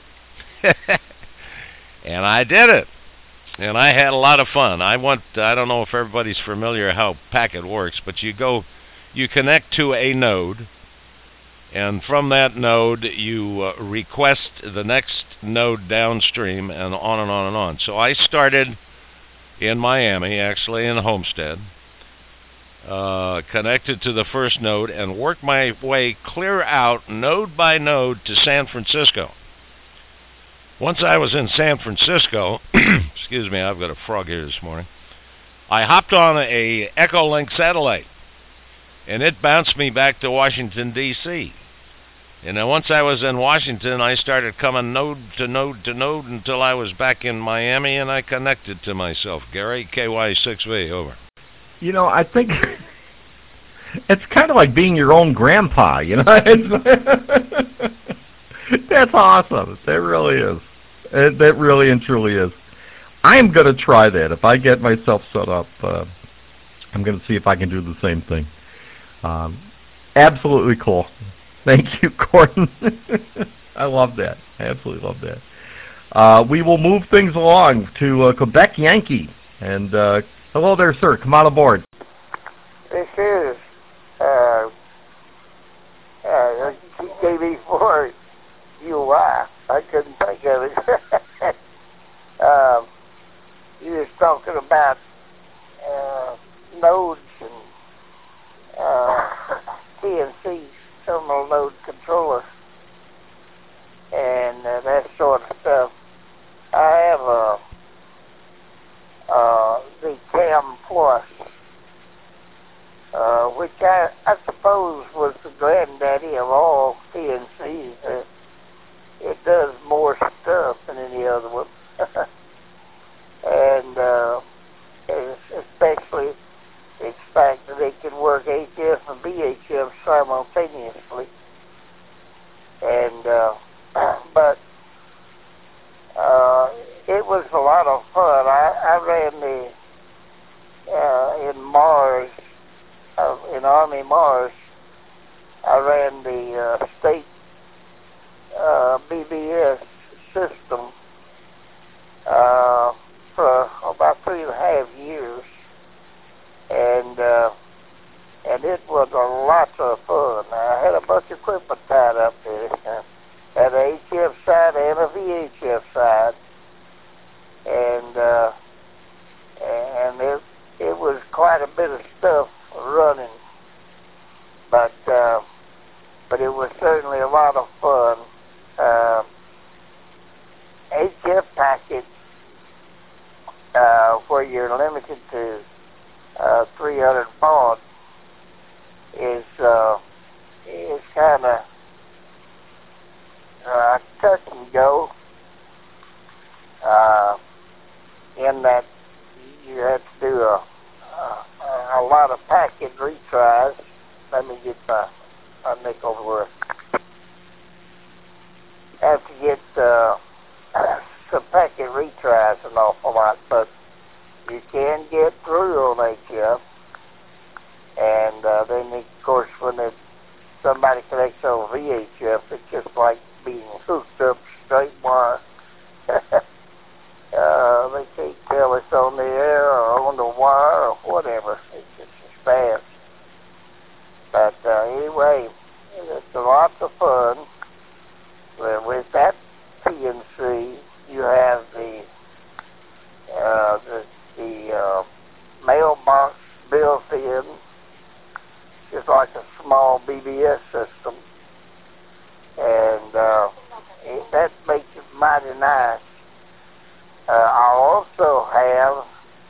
And I did it. And I had a lot of fun. I don't know if everybody's familiar how Packet works, but you connect to a node, and from that node you request the next node downstream, and on and on and on. So I started in Miami, actually in Homestead, connected to the first node, and worked my way clear out node by node to San Francisco. Once I was in San Francisco, excuse me, I've got a frog here this morning, I hopped on a Echolink satellite, and it bounced me back to Washington, D.C. And then once I was in Washington, I started coming node to node to node until I was back in Miami, and I connected to myself. Gary, KY6V, over. You know, I think it's kind of like being your own grandpa, you know? That's awesome. That really is. That really and truly is. I'm going to try that. If I get myself set up, I'm going to see if I can do the same thing. Absolutely cool. Thank you, Gordon. I love that. I absolutely love that. We will move things along to Quebec Yankee. And hello there, sir. Come on aboard. This is KV4 UI. I couldn't think of it. You was talking about nodes and TNC, terminal node controller, and that sort of stuff. I have the CAM Plus, which I suppose was the granddaddy of all TNCs. It does more stuff than any other side and a VHF side, and it was quite a bit of stuff running, but it was certainly a lot of fun. HF packet, where you're limited to 300 baud, is kind of touch and go, in that you have to do a lot of packet retries. Let me get my nickel where have to get some packet retries an awful lot, but you can get through on HF. And then, of course, when somebody connects on VHF, it's just like being hooked up straight wire. They can't tell it's on the air or on the wire or whatever. It's just as fast. But anyway, it's lots of fun. With that PNC, you have the mailbox built in, just like a small BBS system, and that makes it mighty nice. I also have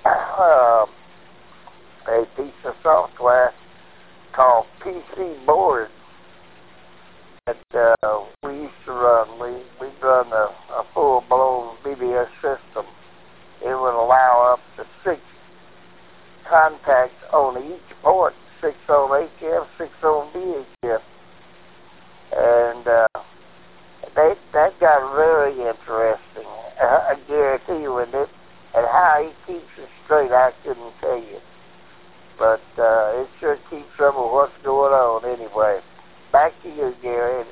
a piece of software called PC Board that we used to run. We'd run a full-blown BBS system. It would allow up to 6 contacts on each port, 6 on HF, 6 on VHF. And that got very interesting. I guarantee you, and how he keeps it straight, I couldn't tell you. But it sure keeps up with what's going on anyway. Back to you, Gary.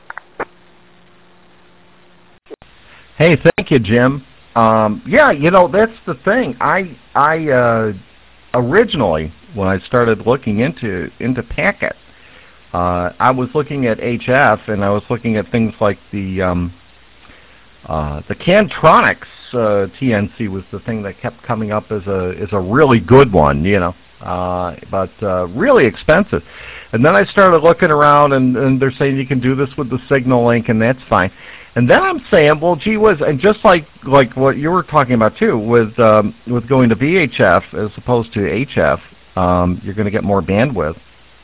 Hey, thank you, Jim. Yeah, you know, that's the thing. I originally, when I started looking into packet, I was looking at HF, and I was looking at things like the Cantronics TNC was the thing that kept coming up as a really good one, you know, but really expensive. And then I started looking around, and they're saying you can do this with the Signal Link, and that's fine. And then I'm saying, well, gee whiz, and just like what you were talking about too, with going to VHF as opposed to HF, you're going to get more bandwidth.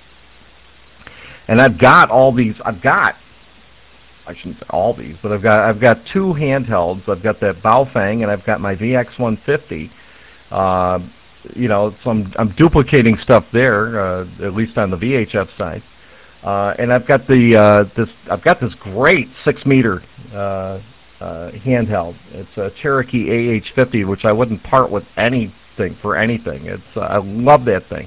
And I've got all these. I shouldn't say all these, but I've got 2 handhelds. I've got that Baofeng, and I've got my VX150. You know, so I'm duplicating stuff there, at least on the VHF side. And I've got this great 6-meter handheld. It's a Cherokee AH50, which I wouldn't part with anything for anything. I love that thing.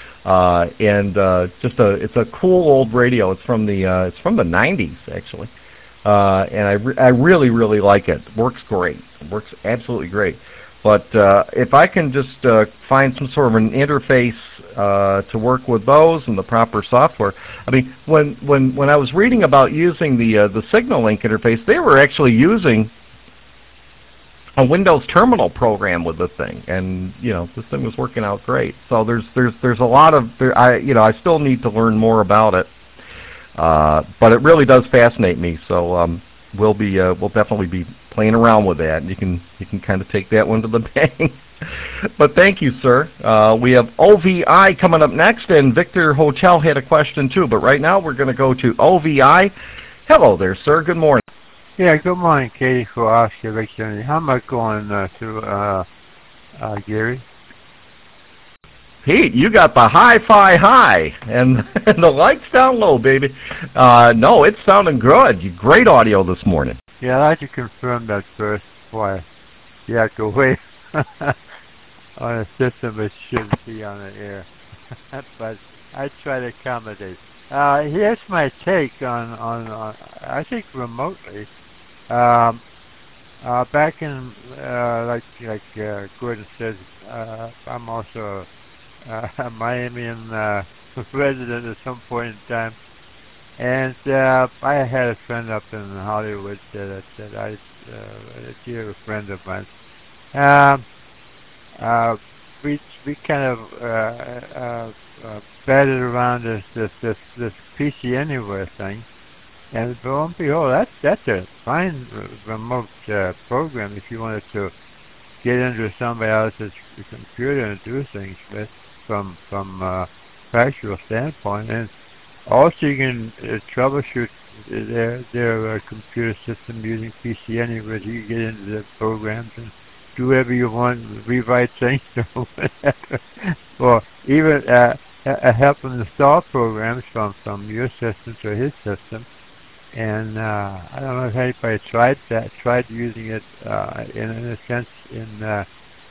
It's a cool old radio. It's from the 90s actually, and I really like it. Works great. It works absolutely great. But if I can just find some sort of an interface to work with those and the proper software. I mean, when I was reading about using the Signal Link interface, they were actually using a Windows terminal program with the thing, and you know, this thing was working out great. So there's a lot of I still need to learn more about it, but it really does fascinate me. So we'll definitely be playing around with that. You can kind of take that one to the bank. But thank you, sir. We have OVI coming up next, and Victor Hotel had a question too. But right now we're going to go to OVI. Hello there, sir. Good morning. Yeah, good morning, Katie, for asking Victor. How am I going through, Gary? Pete, you got the hi-fi high, and the lights down low, baby. No, it's sounding good. Great audio this morning. Yeah, I'd like to confirm that first before you have to wait on a system that shouldn't be on the air. But I try to accommodate. Here's my take on I think remotely. Back in like Gordon says, I'm also a Miamian resident at some point in time. And I had a friend up in Hollywood that a dear friend of mine. We kind of batted around this PC Anywhere thing, and lo and behold, that's a fine remote program if you wanted to get into somebody else's computer and do things with from practical standpoint, and also you can troubleshoot their computer system using PC Anywhere. You can get into the programs and do whatever you want, rewrite things or whatever, or even help him install programs from your system to his system. And I don't know if anybody tried using it in a sense in the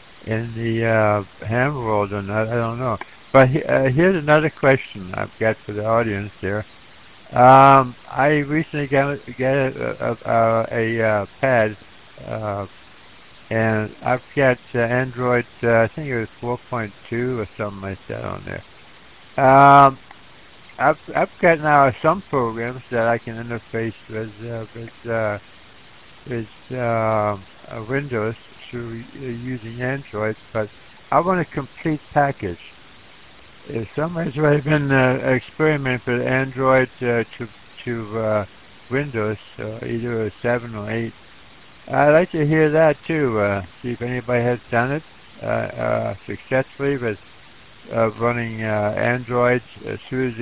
ham world or not. I don't know. But here's another question I've got for the audience here. I recently got a pad, and I've got Android, I think it was 4.2 or something like that on there. I've got now some programs that I can interface with Windows through using Android, but I want a complete package. If somebody's already been experimenting with Android to Windows, either a 7 or 8, I'd like to hear that too. See if anybody has done it successfully with running Android through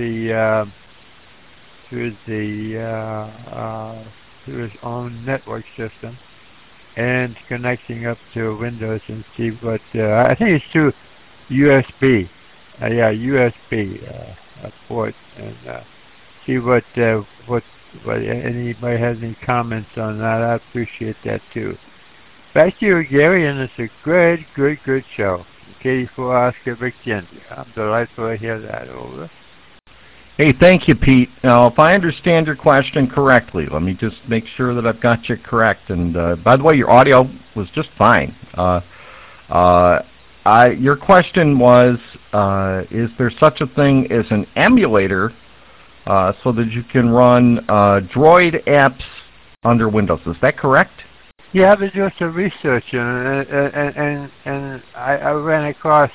his own network system and connecting up to Windows and see what I think it's through USB. USB port, and see what anybody has any comments on that. I appreciate that too. Back to you, Gary, and it's a good show. Katie for Oscar Victor. I'm delightful to hear that. Over. Hey, thank you, Pete. Now, if I understand your question correctly, let me just make sure that I've got you correct. And by the way, your audio was just fine. Your question was, is there such a thing as an emulator so that you can run Droid apps under Windows? Is that correct? Yeah, I've been doing some research, and I ran across,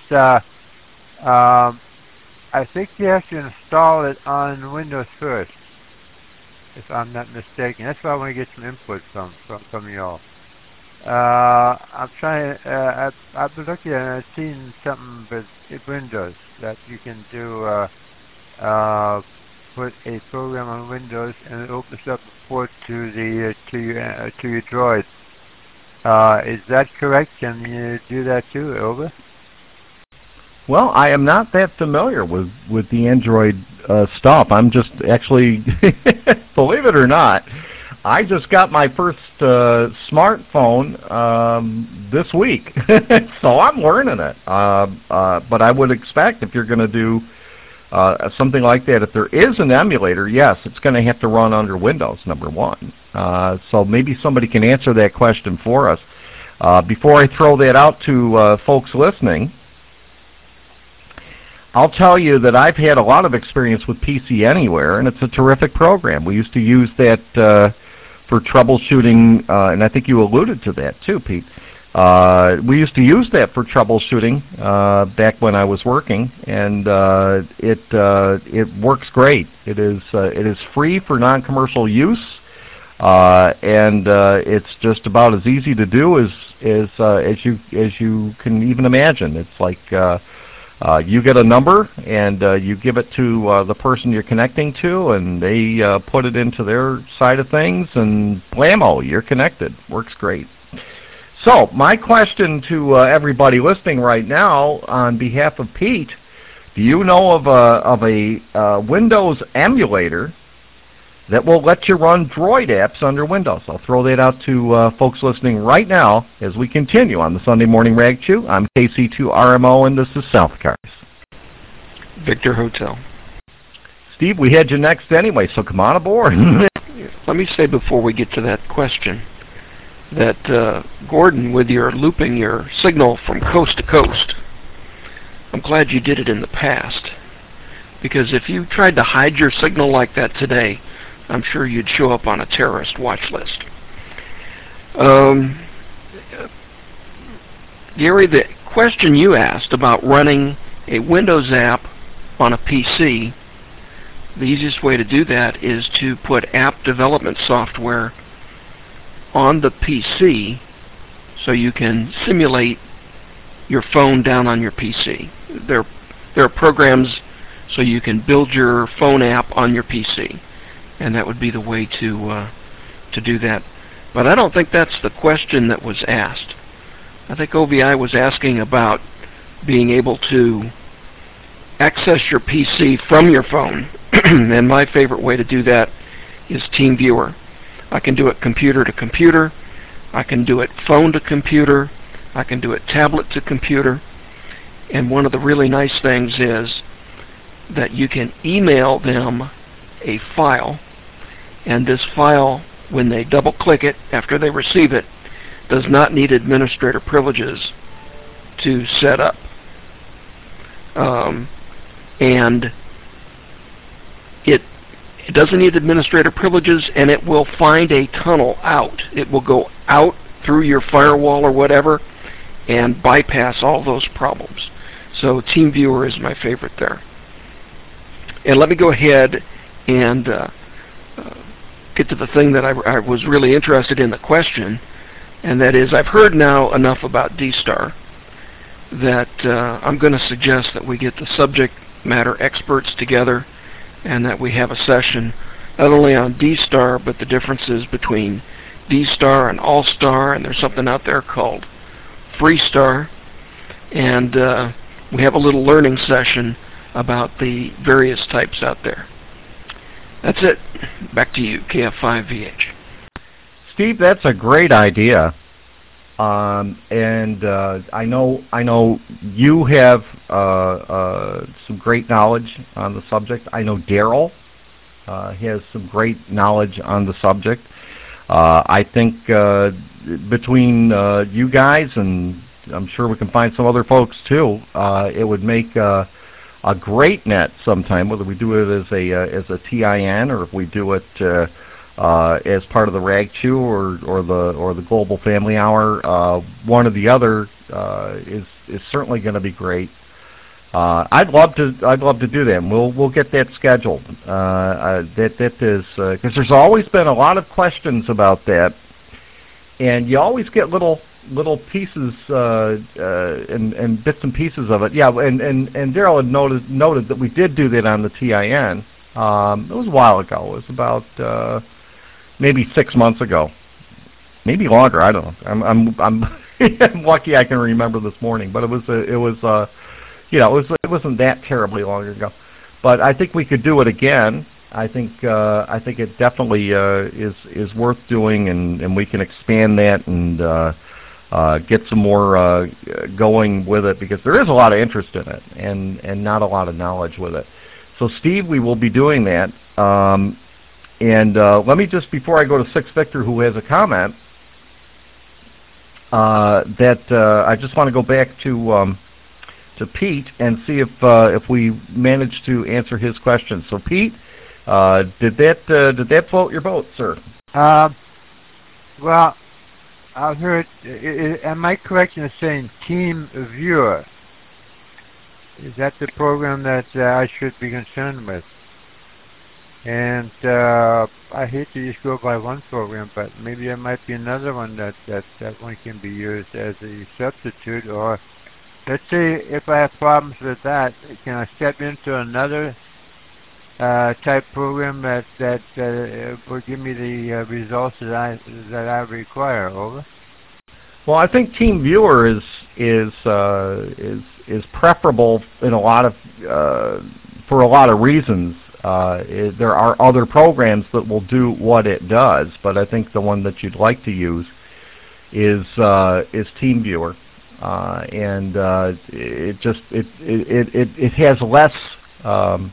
I think you have to install it on Windows first, if I'm not mistaken. That's why I want to get some input from y'all. I'm trying. I've been looking at it and I've seen something with Windows that you can do. Put a program on Windows and it opens up a port to your Droid. Is that correct? Can you do that too? Over. Well, I am not that familiar with the Android stuff. I'm just actually, believe it or not, I just got my first smartphone this week, so I'm learning it. But I would expect if you're going to do something like that, if there is an emulator, yes, it's going to have to run under Windows, number one. So maybe somebody can answer that question for us. Before I throw that out to folks listening, I'll tell you that I've had a lot of experience with PC Anywhere, and it's a terrific program. We used to use that for troubleshooting, and I think you alluded to that too, Pete. We used to use that for troubleshooting back when I was working, and it works great. It is free for non-commercial use, and it's just about as easy to do as you can even imagine. It's like you get a number and you give it to the person you're connecting to, and they put it into their side of things, and blammo, you're connected. Works great. So my question to everybody listening right now, on behalf of Pete, do you know of a Windows emulator that will let you run Droid apps under Windows? I'll throw that out to folks listening right now as we continue on the Sunday Morning Rag Chew. I'm KC2RMO, and this is South Cars. Victor Hotel. Steve, we had you next anyway, so come on aboard. Let me say before we get to that question that, Gordon, with your looping your signal from coast to coast, I'm glad you did it in the past, Because if you tried to hide your signal like that today, I'm sure you'd show up on a terrorist watch list. Gary, the question you asked about running a Windows app on a PC, the easiest way to do that is to put app development software on the PC so you can simulate your phone down on your PC. There are programs so you can build your phone app on your PC, and that would be the way to do that. But I don't think that's the question that was asked. I think OVI was asking about being able to access your PC from your phone, and my favorite way to do that is TeamViewer. I can do it computer to computer, I can do it phone to computer, I can do it tablet to computer, and one of the really nice things is that you can email them a file, and this file, when they double click it after they receive it, does not need administrator privileges to set up. And it doesn't need administrator privileges, and it will find a tunnel out. It will go out through your firewall or whatever and bypass all those problems. So TeamViewer is my favorite there. And let me go ahead and get to the thing that I was really interested in the question, and that is, I've heard now enough about D-Star that I'm going to suggest that we get the subject matter experts together and that we have a session not only on D-Star, but the differences between D-Star and All-Star, and there's something out there called Freestar, and we have a little learning session about the various types out there. That's it. Back to you, KF5VH. Steve, that's a great idea. And I know you have some great knowledge on the subject. I know Daryl has some great knowledge on the subject. I think between you guys, and I'm sure we can find some other folks too, it would make a great net sometime, whether we do it as a TIN or if we do it as part of the RAG2 or the Global Family Hour. One or the other is certainly going to be great. I'd love to do that. And we'll get that scheduled. That is because there's always been a lot of questions about that, and you always get little pieces and bits and pieces of it. Yeah, and Daryl had noted that we did do that on the TIN. It was a while ago. It was about maybe 6 months ago, maybe longer. I don't know. I'm lucky I can remember this morning, but it wasn't that terribly long ago. But I think we could do it again. I think it definitely is worth doing, and we can expand that and get some more going with it, because there is a lot of interest in it and not a lot of knowledge with it. So Steve, we will be doing that. And let me just, before I go to Six Victor, who has a comment, I just want to go back to Pete and see if we managed to answer his question. So Pete, did that float your boat, sir? Well, I've heard. Am I correct in saying TeamViewer? Is that the program that I should be concerned with? And I hate to just go by one program, but maybe there might be another one that one can be used as a substitute. Or let's say if I have problems with that, can I step into another type program that will give me the results that I require? Over. Well, I think TeamViewer is preferable in a lot of for a lot of reasons. There are other programs that will do what it does, but I think the one that you'd like to use is TeamViewer, and it has less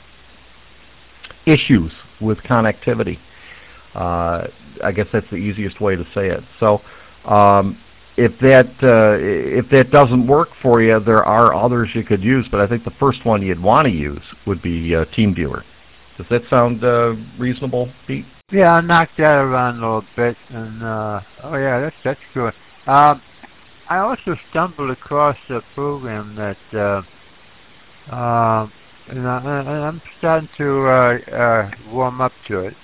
issues with connectivity. I guess that's the easiest way to say it. So if that doesn't work for you, there are others you could use. But I think the first one you'd want to use would be TeamViewer. Does that sound reasonable, Pete? Yeah, I knocked that around a little bit, and oh yeah, that's good. I also stumbled across a program that and I'm starting to warm up to it.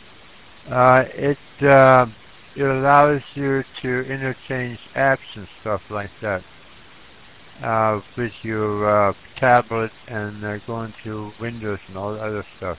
It allows you to interchange apps and stuff like that with your tablet and going to Windows and all the other stuff.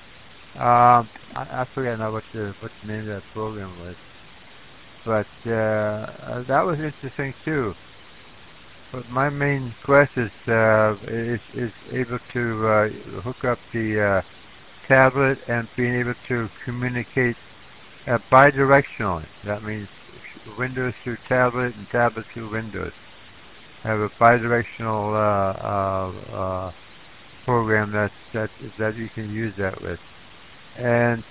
I forget now what the name of that program was, but that was interesting too. But my main quest is able to hook up the tablet and being able to communicate bidirectionally. That means Windows through tablet and tablet through Windows. Have a bidirectional program that you can use that with. And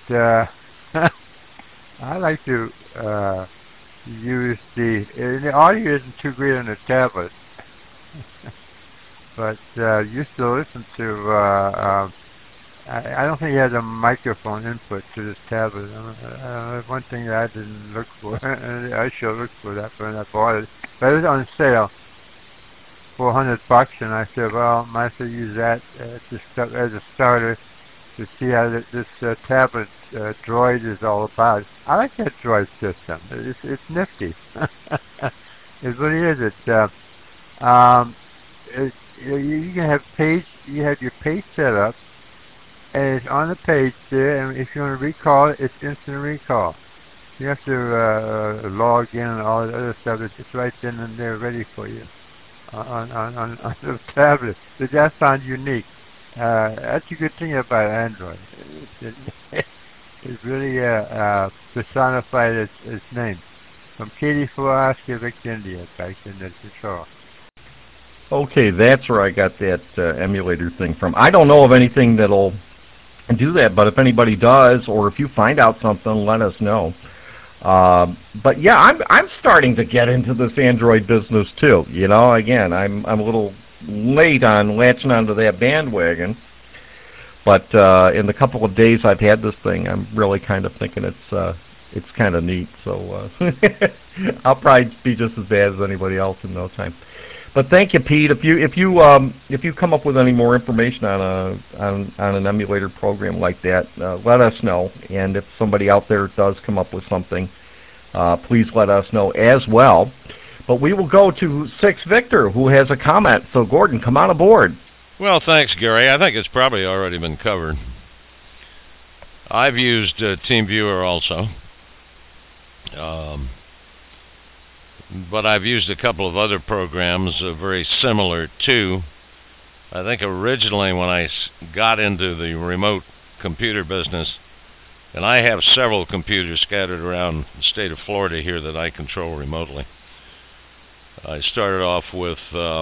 I like to use the audio isn't too great on the tablet, but used to listen to. I don't think he has a microphone input to this tablet. One thing that I didn't look for. I should look for that when I bought it. But it was on sale for $100, and I said, well, I might as well use that as a starter to see how this tablet Droid is all about. I like that Droid system. It's nifty. It really is. You can have page. You have your page set up, and it's on the page there. And if you want to recall it, it's instant recall. You have to log in and all the other stuff. It's just right then and there, ready for you on the tablet. Which I found unique. That's a good thing about Android. It's really personified its name. From Katie for Alaska, Victor India, back in the control. Okay, that's where I got that emulator thing from. I don't know of anything that'll do that, but if anybody does, or if you find out something, let us know. But yeah, I'm starting to get into this Android business too. You know, again, I'm a little late on latching onto that bandwagon, but in the couple of days I've had this thing, I'm really kind of thinking it's kind of neat. So I'll probably be just as bad as anybody else in no time. But thank you, Pete. If you come up with any more information on an emulator program like that, let us know. And if somebody out there does come up with something, please let us know as well. But we will go to 6 Victor, who has a comment. So Gordon, come on aboard. Well, thanks, Gary. I think it's probably already been covered. I've used TeamViewer also. But I've used a couple of other programs very similar too. I think originally when I got into the remote computer business, and I have several computers scattered around the state of Florida here that I control remotely. I started off with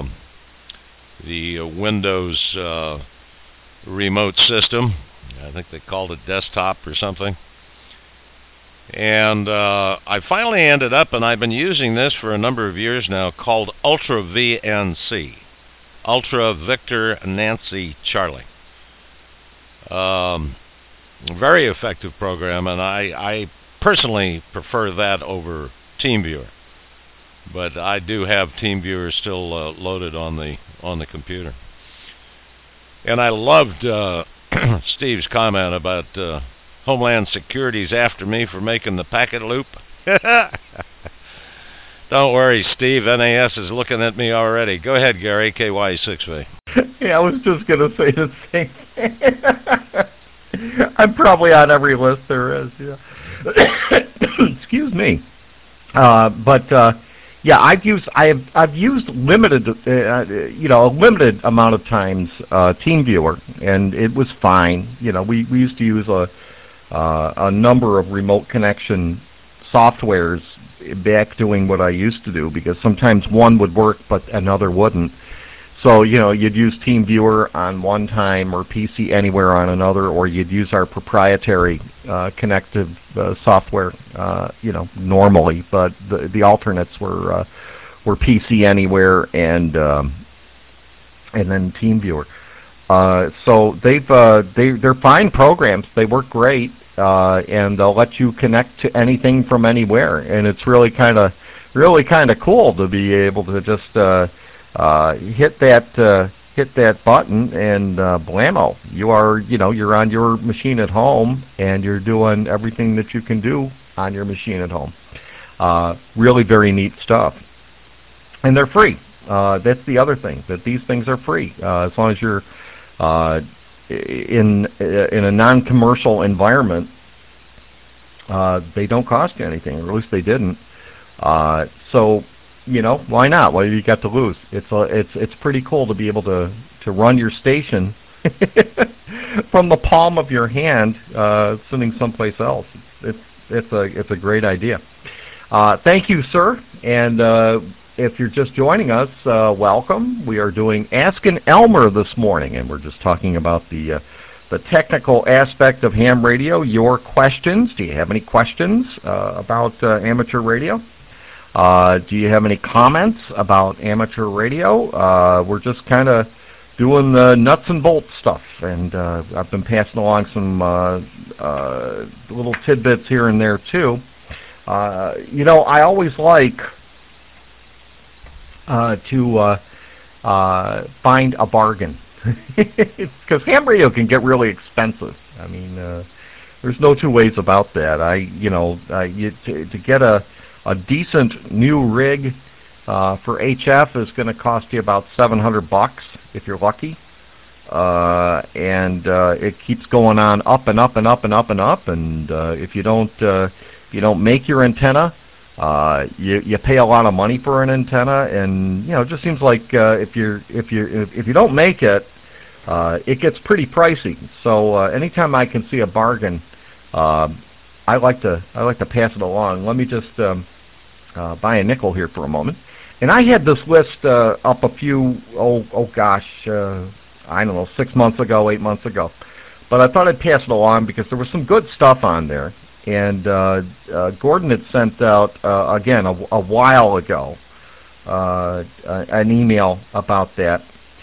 the Windows remote system. I think they called it desktop or something. And I finally ended up, and I've been using this for a number of years now, called Ultra VNC. Ultra Victor Nancy Charlie. Very effective program, and I personally prefer that over TeamViewer. But I do have TeamViewer still loaded on the computer. And I loved Steve's comment about Homeland Security's after me for making the packet loop. Don't worry, Steve. NAS is looking at me already. Go ahead, Gary, KY6V. Yeah, I was just going to say the same thing. I'm probably on every list there is. Yeah. Excuse me. Yeah, I've used limited, a limited amount of times TeamViewer, and it was fine. You know, we used to use a number of remote connection softwares back doing what I used to do, because sometimes one would work but another wouldn't. So, you'd use TeamViewer on one time or PC Anywhere on another, or you'd use our proprietary connective software, normally. But the alternates were PC Anywhere and then TeamViewer. So they're fine programs. They work great, and they'll let you connect to anything from anywhere. And it's really kind of cool to be able to just hit that button and blammo, you're on your machine at home and you're doing everything that you can do on your machine at home. Really very neat stuff, and they're free. That's the other thing, that these things are free as long as you're in a non-commercial environment. They don't cost you anything, or at least they didn't. So why not? What have you got to lose? It's pretty cool to be able to run your station from the palm of your hand, sitting someplace else. It's a great idea. Thank you, sir. And if you're just joining us, welcome. We are doing Ask an Elmer this morning, and we're just talking about the technical aspect of ham radio. Your questions. Do you have any questions about amateur radio? Do you have any comments about amateur radio? We're just kind of doing the nuts and bolts stuff, and I've been passing along some little tidbits here and there too. I always like to find a bargain, because ham radio can get really expensive. I mean, there's no two ways about that. To get a decent new rig for HF is going to cost you about $700 if you're lucky, and it keeps going on up and up and up and up and up. And if you don't make your antenna, you pay a lot of money for an antenna, and it just seems like if you don't make it, it gets pretty pricey. So anytime I can see a bargain, I like to pass it along. Let me just buy a nickel here for a moment. And I had this list up a few, I don't know, 6 months ago, 8 months ago. But I thought I'd pass it along because there was some good stuff on there. And Gordon had sent out, again, a while ago, an email about that.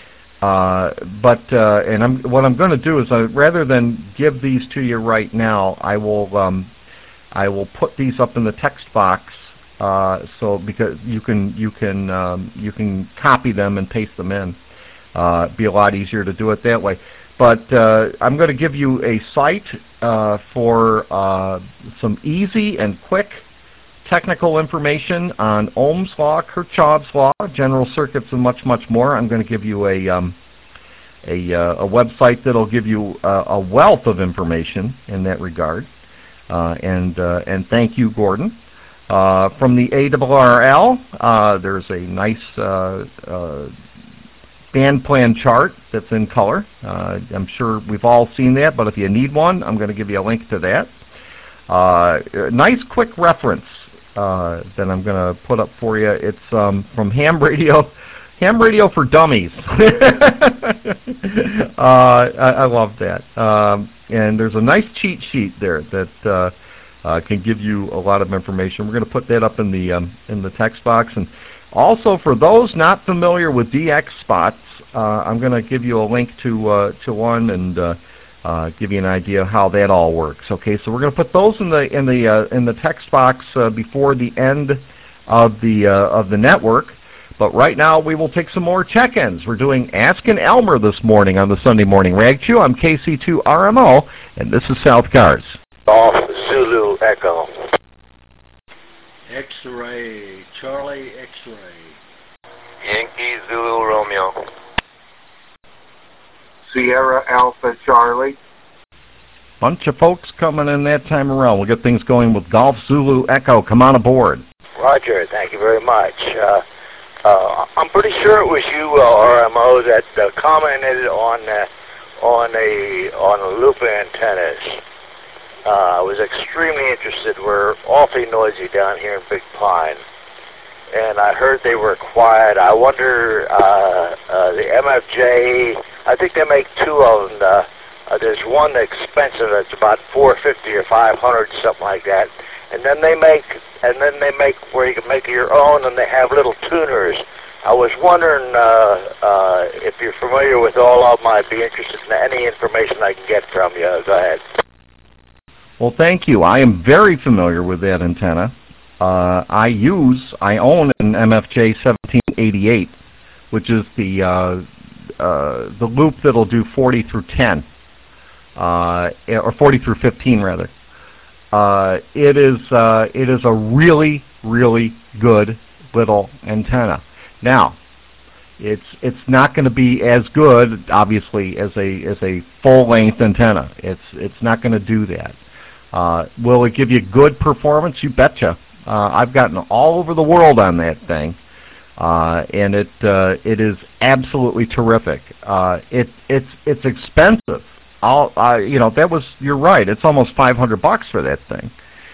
What I'm going to do is, rather than give these to you right now, I will put these up in the text box, because you can copy them and paste them in. It'd be a lot easier to do it that way. But I'm going to give you a site for some easy and quick technical information on Ohm's law, Kirchhoff's law, general circuits, and much, much more. I'm going to give you a website that'll give you a wealth of information in that regard. And thank you, Gordon. From the ARRL, there's a nice band plan chart that's in color. I'm sure we've all seen that, but if you need one, I'm going to give you a link to that. A nice quick reference that I'm going to put up for you. It's from Ham Radio for Dummies. I love that. And there's a nice cheat sheet there that can give you a lot of information. We're going to put that up in the text box. And also, for those not familiar with DX spots, I'm going to give you a link to one and give you an idea of how that all works. Okay, so we're going to put those in the text box before the end of the network. But right now, we will take some more check-ins. We're doing Ask an Elmer this morning on the Sunday Morning Rag Chew. I'm KC2RMO, and this is South Cars. Golf Zulu Echo. X-ray, Charlie X-ray. Yankee Zulu Romeo. Sierra Alpha Charlie. Bunch of folks coming in that time around. We'll get things going with Golf Zulu Echo. Come on aboard. Roger, thank you very much. I'm pretty sure it was you, RMO, that commented on the loop antennas. I was extremely interested. We're awfully noisy down here in Big Pine. and I heard they were quiet. I wonder, the MFJ, I think they make two of them. There's one expensive that's about $450 or $500, something like that. And then they make where you can make your own, and they have little tuners. I was wondering if you're familiar with all of them. I'd be interested in any information I can get from you. Go ahead. Well, thank you. I am very familiar with that antenna. I own an MFJ 1788, which is the loop that'll do 40 through 10, or 40 through 15 rather. It is a really, really good little antenna. Now, it's not going to be as good, obviously, as a full-length antenna. It's not going to do that. Will it give you good performance? You betcha. I've gotten all over the world on that thing, and it is absolutely terrific. It's expensive. You're right. It's almost $500 for that thing,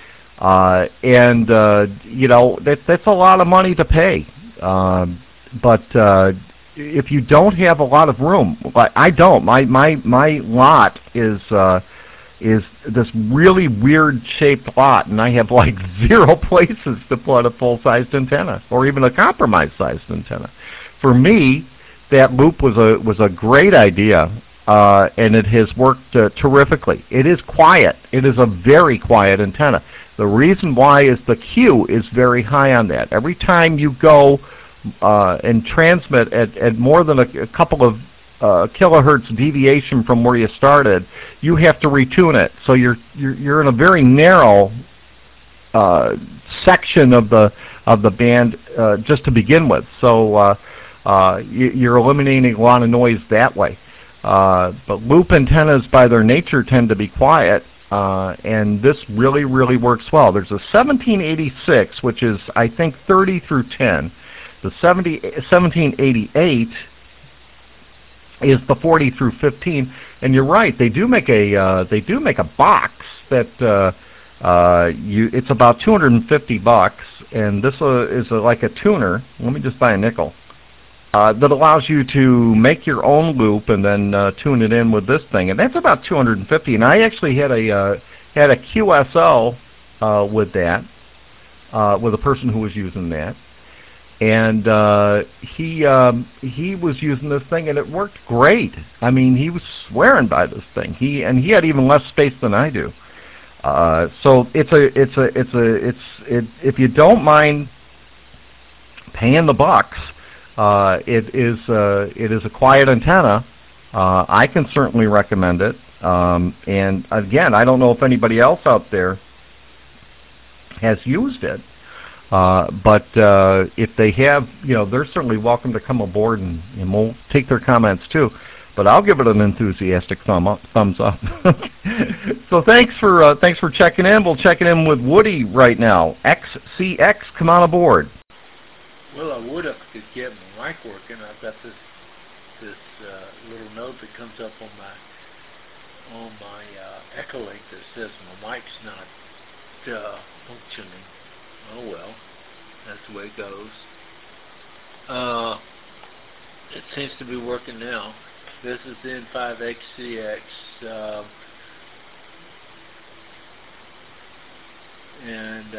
that's a lot of money to pay. But if you don't have a lot of room, I don't. My lot is this really weird shaped lot, and I have like 0 places to put a full-sized antenna or even a compromise-sized antenna. For me, that loop was a great idea, and it has worked terrifically. It is quiet. It is a very quiet antenna. The reason why is the Q is very high on that. Every time you go and transmit at more than a couple of kilohertz deviation from where you started, you have to retune it. So you're in a very narrow section of the band just to begin with. So you're eliminating a lot of noise that way. But loop antennas, by their nature, tend to be quiet, and this really, really works well. There's a 1786, which is, I think, 30 through 10. The 1788 is the 40 through 15, and you're right. They do make a box that it's about $250, and this is like a tuner. Let me just buy a nickel. That allows you to make your own loop and then tune it in with this thing, and that's about $250. And I actually had a QSL with that, with a person who was using that, and he was using this thing, and it worked great. I mean, he was swearing by this thing. He had even less space than I do. So if you don't mind paying the bucks. It is a quiet antenna. I can certainly recommend it. And again, I don't know if anybody else out there has used it. But if they have, they're certainly welcome to come aboard, and we'll take their comments too. But I'll give it an enthusiastic thumbs up. So thanks for checking in. We'll check in with Woody right now. XCX, come on aboard. Well, I would if I could get my mic working. I've got this little note that comes up on my Echolink that says my mic's not functioning. Oh well, that's the way it goes. It seems to be working now. This is the N5XCX, and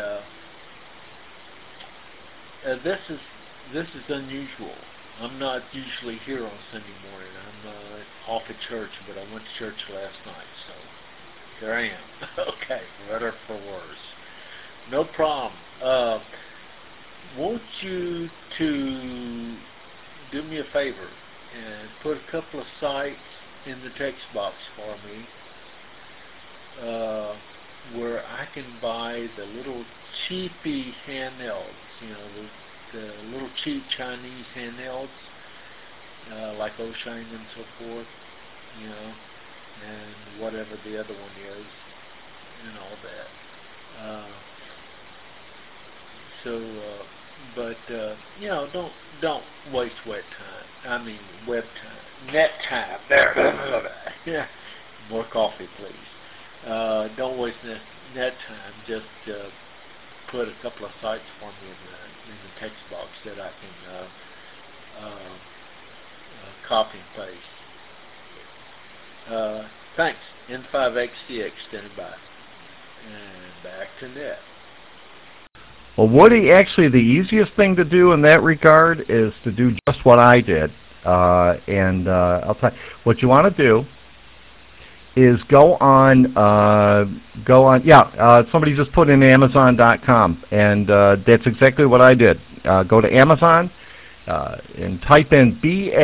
this is unusual. I'm not usually here on Sunday morning. I'm off at church, but I went to church last night, so here I am. Okay, for better or for worse. No problem. Want you to do me a favor and put a couple of sites in the text box for me where I can buy the little cheapy handhelds, the little cheap Chinese handhelds, like Oshine and so forth, and whatever the other one is, and all that. Don't waste web time. Net time. There. Yeah. More coffee, please. Don't waste net time. Just put a couple of sites for me in the text box that I can copy and paste. Thanks. N5XCX standing by. And back to Ned. Well, Woody, actually the easiest thing to do in that regard is to do just what I did. I'll tell you, what you want to do is go on, somebody just put in Amazon.com, and that's exactly what I did. Go to Amazon and type in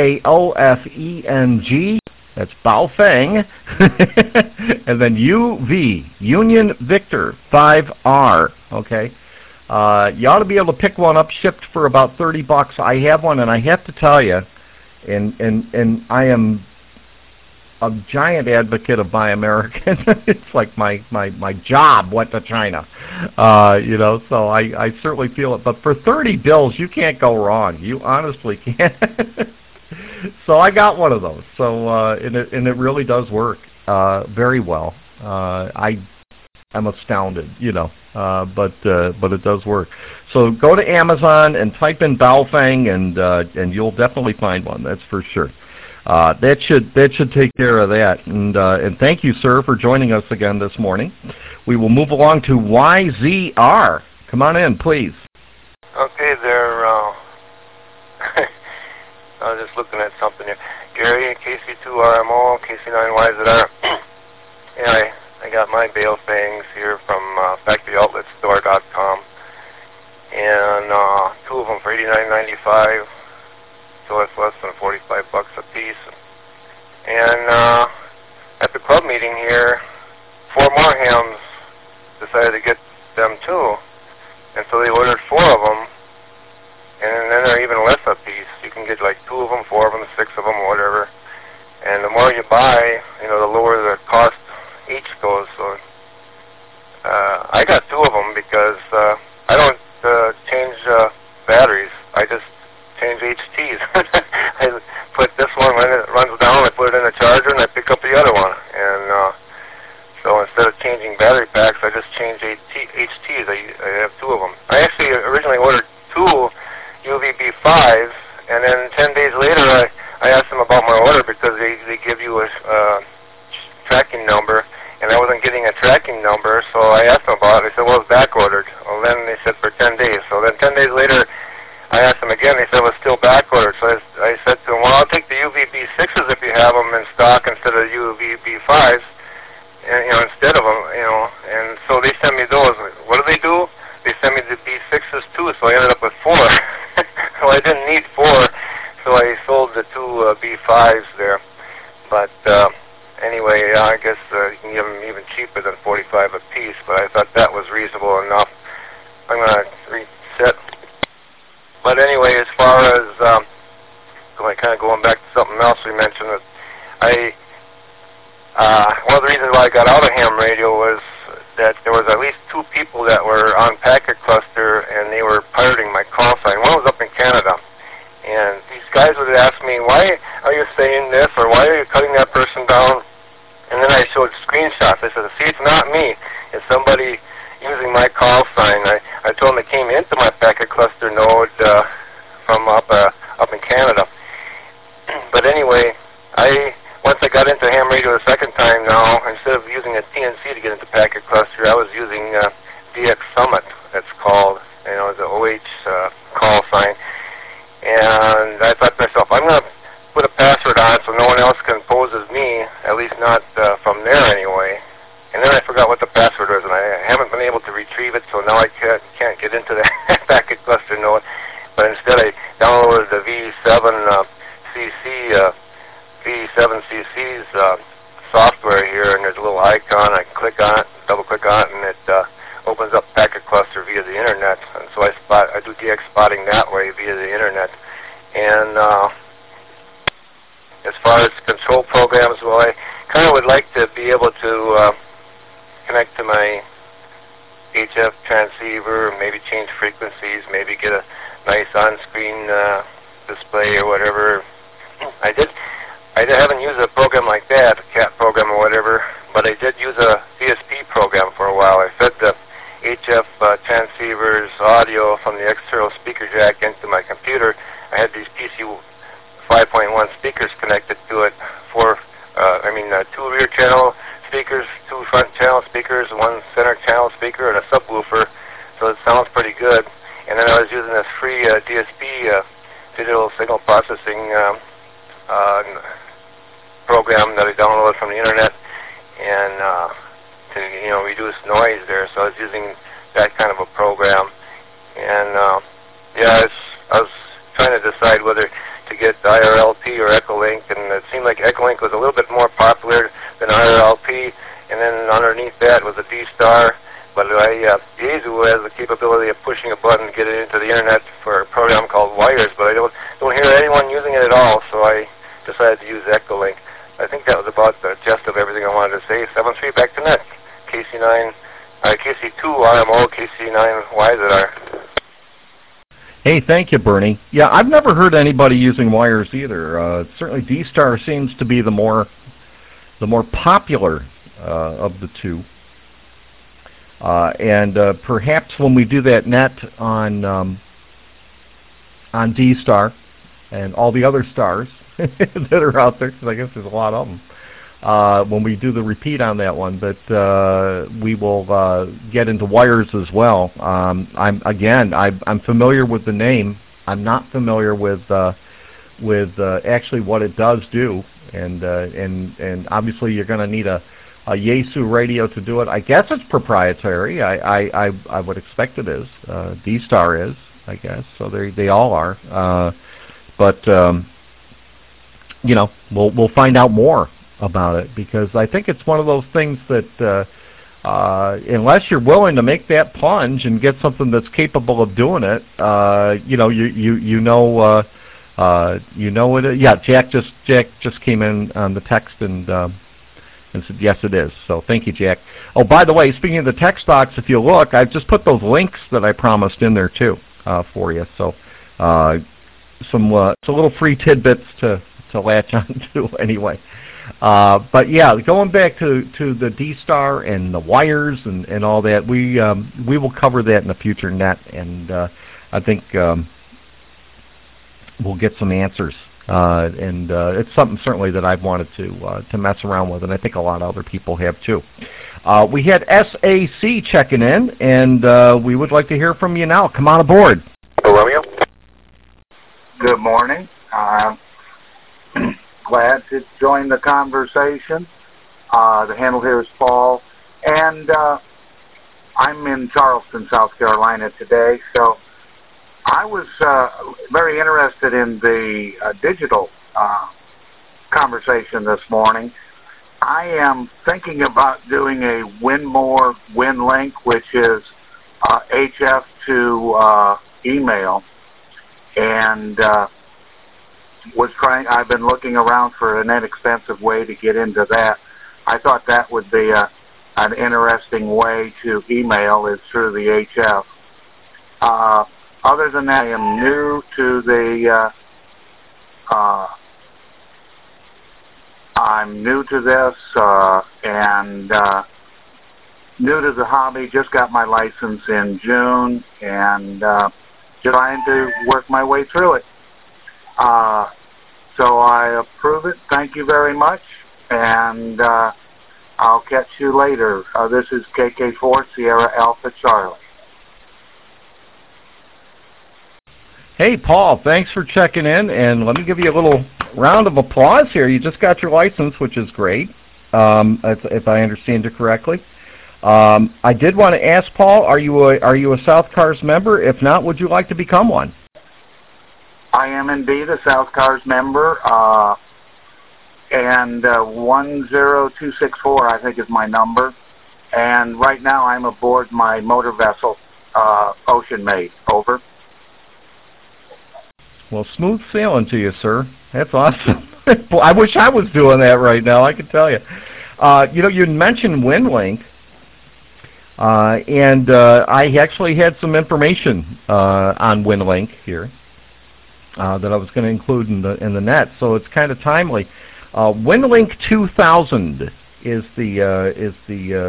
BAOFENG, that's Baofeng, and then UV, Union Victor 5R, okay? You ought to be able to pick one up, shipped for about $30. I have one, and I have to tell you, and I am a giant advocate of Buy American. It's like my job went to China, so I certainly feel it. But for 30 bills, you can't go wrong. You honestly can't. So I got one of those. So and it really does work very well. I'm astounded, but it does work. So go to Amazon and type in Baofeng, and you'll definitely find one. That's for sure. That should take care of that. And thank you, sir, for joining us again this morning. We will move along to YZR. Come on in, please. Okay, there. I was just looking at something here. Gary, KC2RMO, KC9YZR. Yeah, I got my Baofangs here from FactoryOutletStore.com, and two of them for $89.95, so it's less than $45 a piece. And at the club meeting here, 4 more hams decided to get them too, and so they ordered 4 of them, and then they're even less a piece. You can get like 2 of them, 4 of them, 6 of them, whatever. And the more you buy, the lower the cost each goes. So I got 2 of them because I don't change batteries. I just change HTs. I put this one when it runs down, I put it in a charger, and I pick up the other one. And so instead of changing battery packs, I just change HTs. I have 2 of them. I actually originally ordered 2 UVB5s, and then 10 days later I asked them about my order because they give you a tracking number, and I wasn't getting a tracking number, so I asked them about it. They said, well, it's back ordered. Well, then they said for 10 days. So then 10 days later I asked them again. They said it was still back ordered. So I said to them, well, I'll take the UVB6s if you have them in stock instead of UVB5s, and instead of them, and so they sent me those. What do? They sent me the B6s too, so I ended up with 4. So I didn't need 4, so I sold the 2 B5s there. But anyway, I guess you can get them even cheaper than $45 a piece, but I thought that was reasonable enough. I'm going to reset. But anyway, as far as kind of going back to something else we mentioned, that one of the reasons why I got out of ham radio was that there was at least 2 people that were on Packet Cluster, and they were pirating my call sign. One was up in Canada, and these guys would ask me, why are you saying this, or why are you cutting that person down? And then I showed screenshots. I said, see, it's not me. It's somebody using my call sign. I told them it came into my Packet Cluster node from up in Canada. But anyway, once I got into ham radio the second time now, instead of using a TNC to get into Packet Cluster, I was using DX Summit, that's called, the OH call sign. And I thought to myself, I'm going to put a password on it so no one else can pose as me, at least not from there anyway. And then I forgot what the password was, and I haven't been able to retrieve it, so now I can't get into the Packet Cluster node. But instead I downloaded the V7CC's software here, and there's a little icon. I click on it, double click on it, and it opens up Packet Cluster via the internet. And so I do DX spotting that way via the internet. And as far as control programs, well, I kind of would like to be able to connect to my HF transceiver, maybe change frequencies, maybe get a nice on-screen display or whatever. I haven't used a program like that, a CAT program or whatever, but I did use a VSP program for a while. I fed the HF transceivers audio from the external speaker jack into my computer. I had these PC 5.1 speakers connected to it. Two rear channel speakers, two front channel speakers, one center channel speaker, and a subwoofer. So it sounds pretty good. And then I was using this free DSP digital signal processing program that I downloaded from the internet, and to reduce noise there. So I was using that kind of a program, and I was trying to decide whether to get IRLP or Echolink, and it seemed like Echolink was a little bit more popular than IRLP, and then underneath that was a D-Star. But Yaesu has the capability of pushing a button and getting it into the internet for a program called Wires, but I don't hear anyone using it at all, so I decided to use Echolink. I think that was about the gist of everything I wanted to say. 7-3 back to net. KC2 RMO, KC9 YZR. Hey, thank you, Bernie. Yeah, I've never heard anybody using Wires either. Certainly D-Star seems to be the more popular of the two. Perhaps when we do that net on D-Star and all the other stars that are out there, because I guess there's a lot of them, when we do the repeat on that one, but we will get into Wires as well. I'm familiar with the name. I'm not familiar with actually what it does do, and obviously you're going to need a Yaesu radio to do it. I guess it's proprietary. I would expect it is. D-Star is, I guess. So they all are. We'll find out more about it, because I think it's one of those things that unless you're willing to make that plunge and get something that's capable of doing it, it. Yeah, Jack just came in on the text and said yes, it is. So thank you, Jack. Oh, by the way, speaking of the text box, if you look, I've just put those links that I promised in there too for you. So some little free tidbits to latch on to anyway. But yeah, going back to the D-Star and the Wires and all that, we will cover that in a future net, and I think we'll get some answers. It's something certainly that I've wanted to mess around with, and I think a lot of other people have too. We had SAC checking in, and we would like to hear from you now. Come on aboard. Romeo. Good morning. Glad to join the conversation. The handle here is Paul, and I'm in Charleston, South Carolina today, so I was very interested in the digital conversation this morning. I am thinking about doing a WinMore WinLink, which is HF to email, and I've been looking around for an inexpensive way to get into that. I thought that would be an interesting way to email, is through the HF. Other than that, I am new to the I'm new to this and new to the hobby. Just got my license in June, and just trying to work my way through it. So I approve it. Thank you very much, and I'll catch you later. This is KK4 Sierra Alpha Charlie. Hey, Paul, thanks for checking in, and let me give you a little round of applause here. You just got your license, which is great, if I understand you correctly. I did want to ask, Paul, are you a South Cars member? If not, would you like to become one? I am indeed a South Cars member, and 10264, I think, is my number. And right now I'm aboard my motor vessel, Ocean Maid. Over. Well, smooth sailing to you, sir. That's awesome. I wish I was doing that right now, I can tell you. You mentioned WinLink, and I actually had some information on WinLink here that I was going to include in the net, so it's kind of timely. WinLink 2000 is the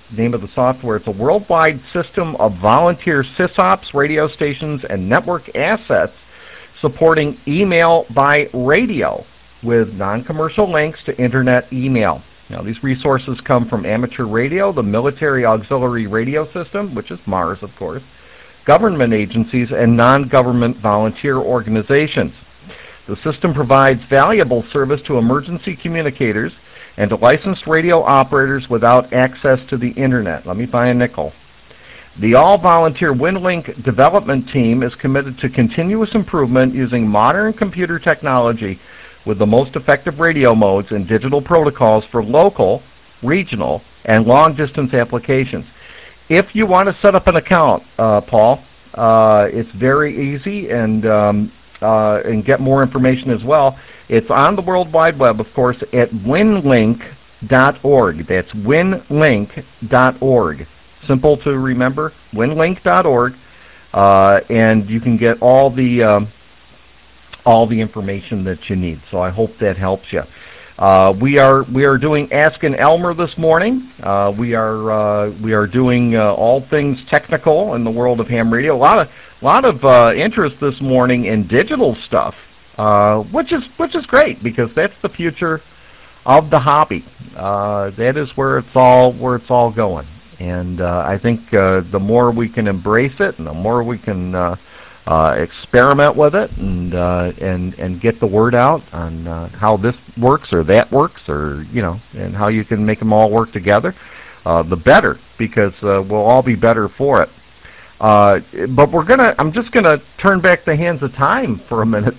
name of the software. It's a worldwide system of volunteer sysops, radio stations, and network assets supporting email by radio with non-commercial links to internet email. Now, these resources come from amateur radio, the Military Auxiliary Radio System, which is MARS, of course, government agencies, and non-government volunteer organizations. The system provides valuable service to emergency communicators and to licensed radio operators without access to the internet. Let me buy a nickel. The all-volunteer WinLink development team is committed to continuous improvement using modern computer technology with the most effective radio modes and digital protocols for local, regional, and long-distance applications. If you want to set up an account, Paul, it's very easy, and get more information as well. It's on the World Wide Web, of course, at winlink.org. That's winlink.org. Simple to remember, winlink.org, and you can get all the information that you need. So I hope that helps you. We are doing Ask an Elmer this morning. We are doing all things technical in the world of ham radio. A lot of interest this morning in digital stuff, which is great, because that's the future of the hobby. That is where it's all going. And I think the more we can embrace it, and the more we can experiment with it, and get the word out on how this works or that works, or and how you can make them all work together, the better, because we'll all be better for it. But I'm just gonna turn back the hands of time for a minute.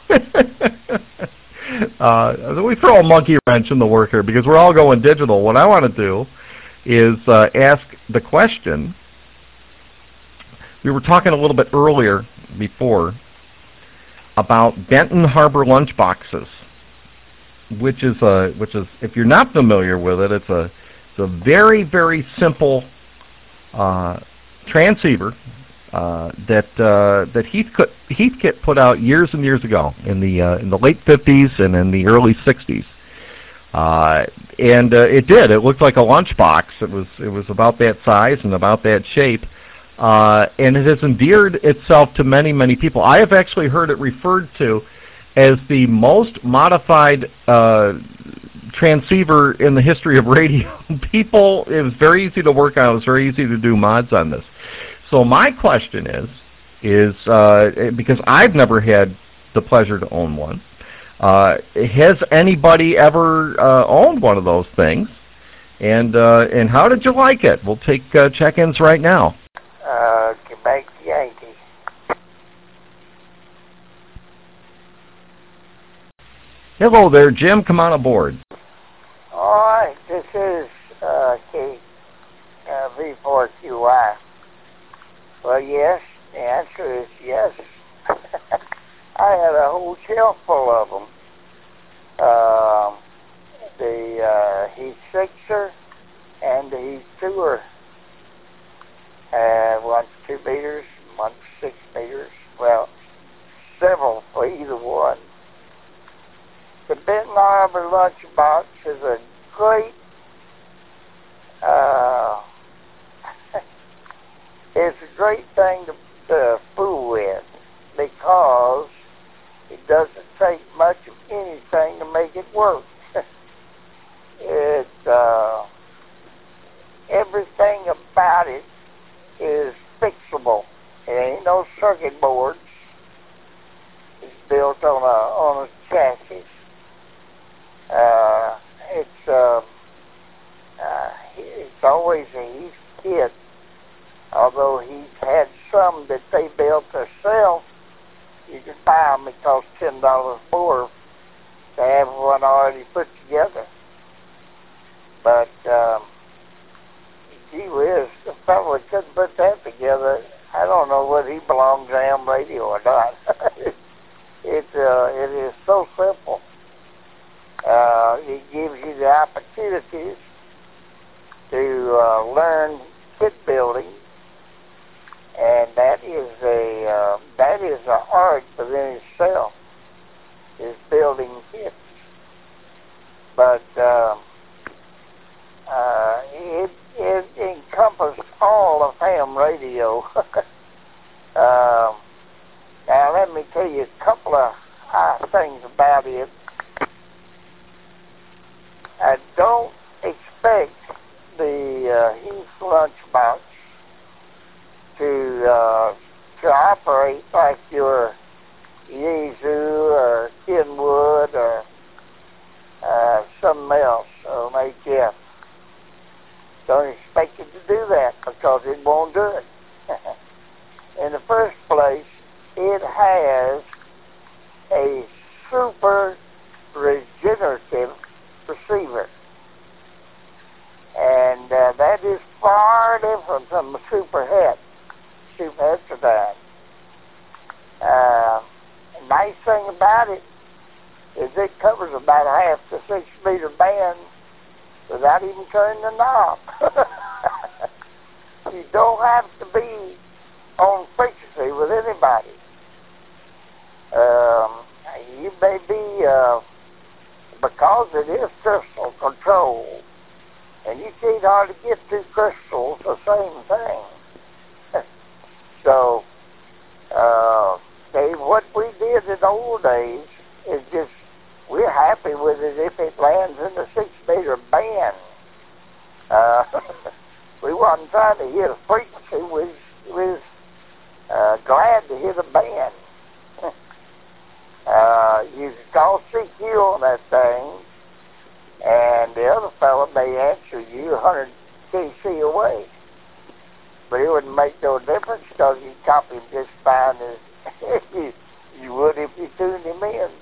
We throw a monkey wrench in the work here because we're all going digital. What I want to do is ask the question. We were talking a little bit earlier before about Benton Harbor lunch boxes, which is if you're not familiar with it, it's a very, very simple transceiver that Heathkit put out years and years ago in the late 50s and in the early 60s. It looked like a lunchbox. It was about that size and about that shape, and it has endeared itself to many, many people. I have actually heard it referred to as the most modified transceiver in the history of radio. It was very easy to work on. It was very easy to do mods on this. So my question is because I've never had the pleasure to own one, has anybody ever owned one of those things? And how did you like it? We'll take check-ins right now. Quebec Yankee. Hello there, Jim. Come on aboard. All right, this is V4QI. Well, yes, the answer is yes. I had a whole shelf full of them. The Heat Sixer and the Heat Tour. One's 2 meters, one's 6 meters. Well, several for either one. The Benton Harbor lunchbox is a great, it's a great thing to fool with, because it doesn't take much of anything to make it work. Everything about it is fixable. It ain't no circuit boards. It's built on a chassis. It's always a Heath kit, although he's had some that they built themselves. You can buy them. It costs $10 more to have one already put together. But gee whiz, the fellow that couldn't put that together, I don't know whether he belongs to ham radio or not. It is so simple. It gives you the opportunities to learn kit building, and that is an art within itself, is building kits. But couple of things about it. I don't expect the Heath lunchbox to operate like your Yaesu or Kenwood or something else, or an HF. Don't expect it to do that because it won't do it. In the first place, it has a super regenerative receiver. And that is far different from the super heterodyne. The nice thing about it is it covers about a half to 6 meter band without even turning the knob. You don't have to be on frequency with anybody. You may be, because it is crystal controlled, and you can't hardly get two crystals the same thing. So, Dave, what we did in the old days is just, we're happy with it if it lands in the 6 meter band. We wasn't trying to hit a frequency, we was glad to hit a band. You can call CQ on that thing, and the other fellow may answer you 100 kc away. But it wouldn't make no difference because you copy him just fine as you would if you tuned him in.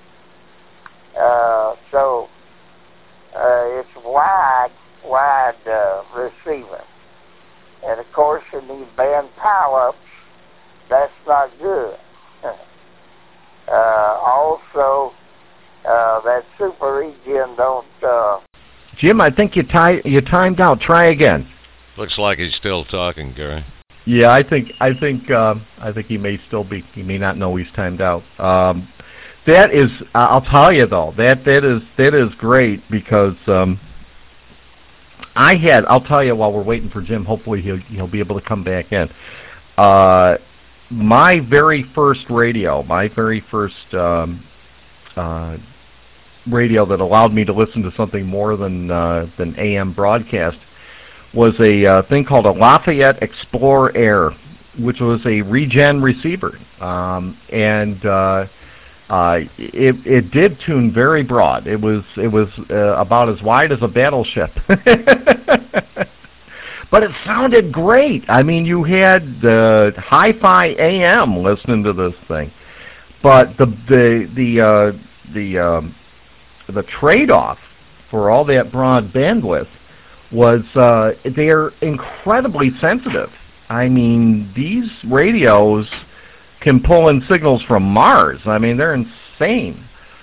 So it's wide receiver. And of course in these band power-ups, that's not good. Also, that super regen don't... Jim, I think you timed out. Try again. Looks like he's still talking, Gary. Yeah, I think he may still be. He may not know he's timed out. That is, I'll tell you though, that is great because I'll tell you while we're waiting for Jim. Hopefully he'll be able to come back in. My very first radio, radio that allowed me to listen to something more than AM broadcast was a thing called a Lafayette Explorer Air, which was a regen receiver, and it did tune very broad. It was about as wide as a battleship, but it sounded great. I mean, you had the hi-fi AM listening to this thing, but the trade-off for all that broad bandwidth was they're incredibly sensitive. I mean, these radios can pull in signals from Mars. I mean, they're insane.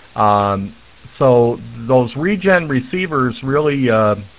So those regen receivers really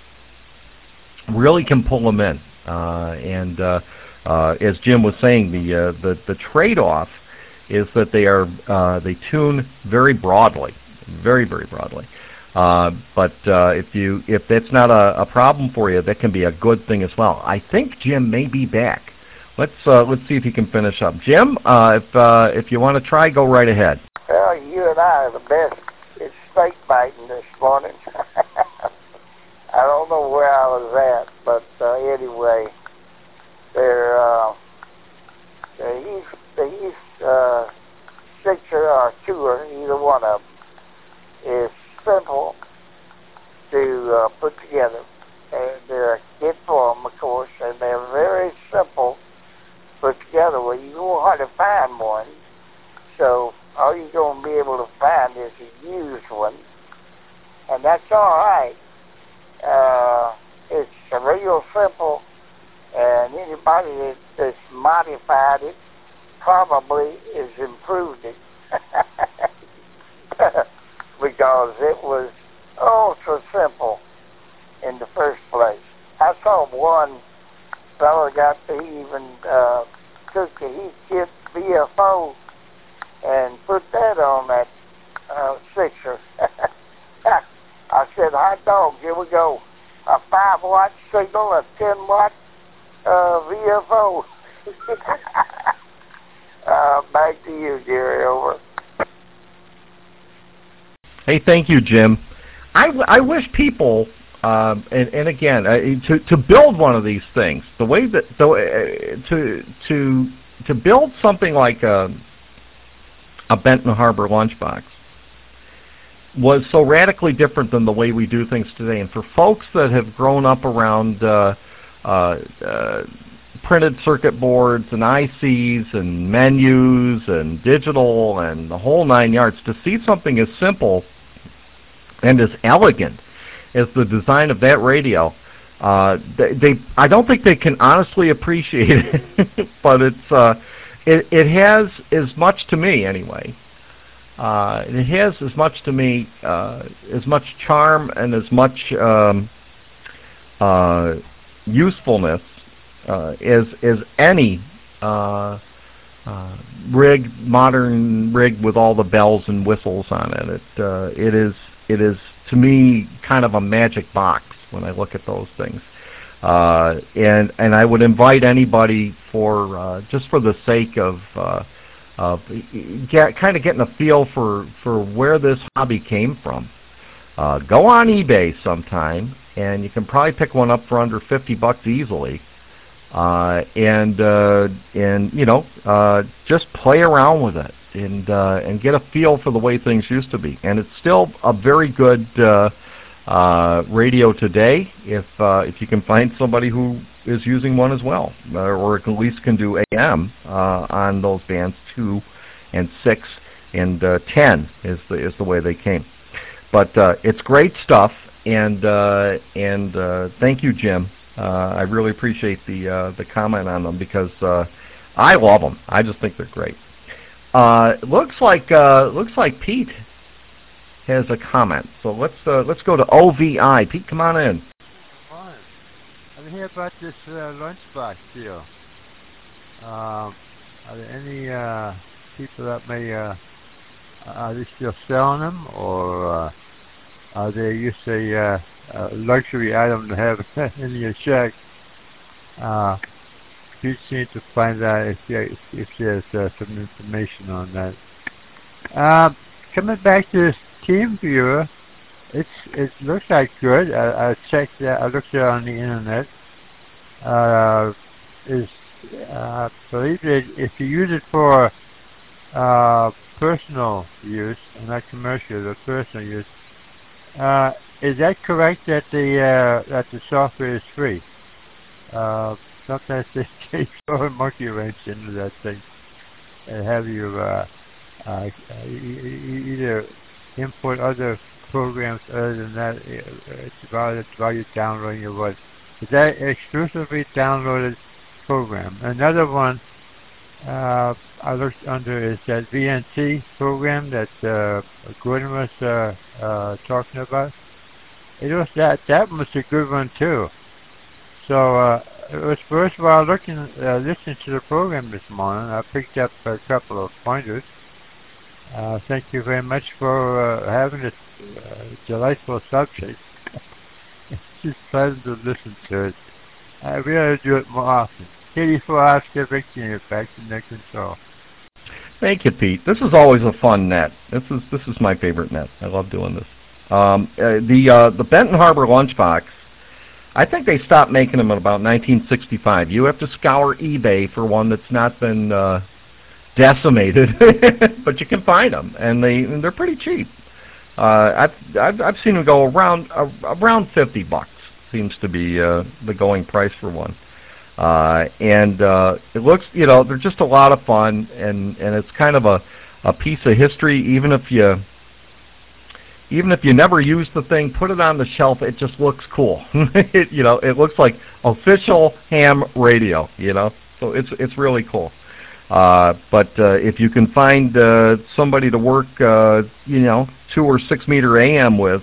can pull them in. And as Jim was saying, the trade-off is that they tune very broadly, very broadly. But if that's not a problem for you, that can be a good thing as well. I think Jim may be back. Let's see if he can finish up. Jim, if you want to try, go right ahead. Well, you and I are the best at snake biting this morning. I don't know where I was at, but anyway, the East Sixer or Tour, either one of them, is simple to put together. They're a kit form, of course, and they're very simple to put together. Well, you won't hardly find one, so all you're going to be able to find is a used one, and that's all right. It's real simple, and anybody that's modified it probably has improved it. Because it was ultra simple in the first place. I saw one fellow got to even took the Heathkit VFO and put that on that Sixer. I said, hot dog, here we go. A 5-watt signal, a 10-watt VFO. Back to you, Gary, over. Hey, thank you, Jim. I wish people, and again, to build one of these things, the way that to build something like a Benton Harbor lunchbox was so radically different than the way we do things today. And for folks that have grown up around printed circuit boards and ICs and menus and digital and the whole 9 yards, to see something as simple and as elegant as the design of that radio, I don't think they can honestly appreciate it. But it has as much to me anyway. It has as much to me, as much charm and as much usefulness as any modern rig with all the bells and whistles on it. It is to me kind of a magic box when I look at those things. And I would invite anybody for just for the sake of kind of getting a feel for where this hobby came from. Go on eBay sometime, and you can probably pick one up for under $50 easily. And you know, just play around with it and get a feel for the way things used to be. And it's still a very good radio today if you can find somebody who is using one as well, or at least can do AM on those bands 2 and 6 and 10 is the way they came. But it's great stuff, and thank you, Jim. I really appreciate the comment on them, because I love them. I just think they're great. Looks like Pete has a comment. So let's go to OVI. Pete, come on in. I'm here about this lunchbox deal. Are there any people that may are they still selling them, or are they just a luxury item to have in your shack? You need to find out if there's some information on that. Coming back to this Team Viewer, it looks like good. I checked that. I looked there on the internet. I believe that if you use it for personal use, and not commercial, but personal use, is that correct that the software is free? Sometimes they throw a monkey wrench into that thing and have you either import other programs other than that. It's about you downloading your what. Is that exclusively downloaded program? Another one I looked under is that VNC program that Gordon was talking about. It was that was a good one too. So it was worthwhile listening to the program this morning. I picked up a couple of pointers. Thank you very much for having this delightful subject. It's just pleasant to listen to it. I really do it more often. 84 Oscar Victor, back to net control. Thank you, Pete. This is always a fun net. This is my favorite net. I love doing this. The Benton Harbor lunchbox, I think they stopped making them in about 1965. You have to scour eBay for one that's not been decimated, but you can find them, and they're pretty cheap. I've seen them go around $50. Seems to be the going price for one. And it looks, they're just a lot of fun, and it's kind of a piece of history. Even if you never use the thing, put it on the shelf. It just looks cool. It looks like official ham radio. So it's really cool. But if you can find somebody to work, 2 or 6 meter AM with,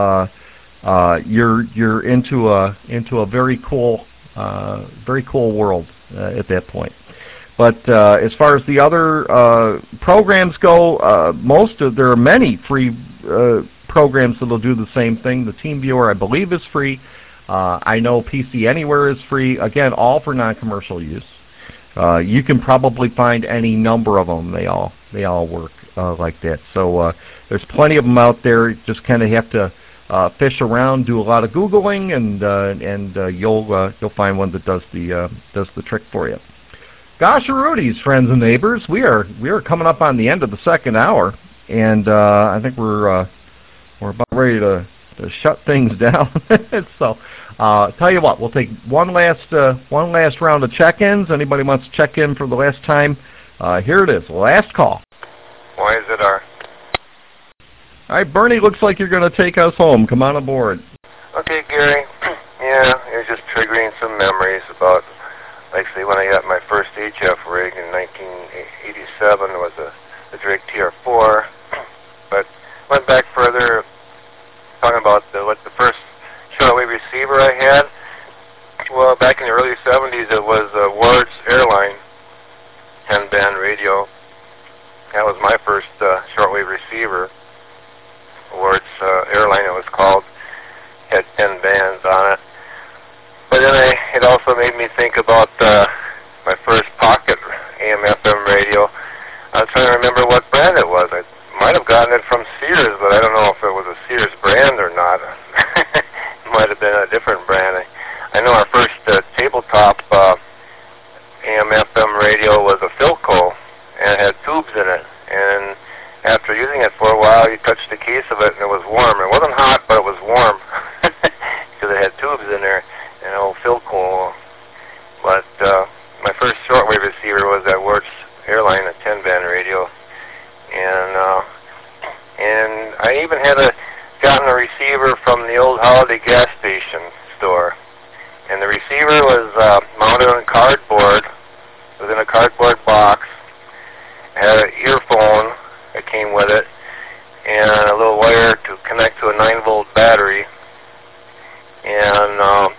you're into a very cool world at that point. But as far as the other programs go, there are many free programs that'll do the same thing. The TeamViewer, I believe, is free. I know PC Anywhere is free. Again, all for non-commercial use. You can probably find any number of them. They all work. like that. So there's plenty of them out there. You just kind of have to fish around, do a lot of Googling, and you'll find one that does the trick for you. Gosh, Rudy's friends and neighbors, we are coming up on the end of the second hour, and I think we're about ready to shut things down. So, tell you what, we'll take one last round of check-ins. Anybody wants to check in for the last time? Here it is, last call. YZR. All right, Bernie, looks like you're going to take us home. Come on aboard. Okay, Gary. Yeah, it was just triggering some memories about, like, say, when I got my first HF rig in 1987. It was the Drake TR4. But went back further, talking about the first shortwave receiver I had. Well, back in the early 70s, it was Ward's Airline 10-band radio. That was my first shortwave receiver. Ward's Airline, it was called. Had 10 bands on it. But then it also made me think about my first pocket AM/FM radio. I was trying to remember what brand it was. I might have gotten it from Sears, but I don't know if it was a Sears brand or not. It might have been a different brand. I know our first tabletop AM/FM radio was a Philco, and it had tubes in it. And after using it for a while, you touched the case of it, and it was warm. It wasn't hot, but it was warm because it had tubes in there, and old Philco. But my first shortwave receiver was that Ward's Airline, a 10-band radio, and I even had gotten a receiver from the old Holiday gas station store, and the receiver was mounted on cardboard. It was in a cardboard box. It had an earphone that came with it, and a little wire to connect to a 9-volt battery. And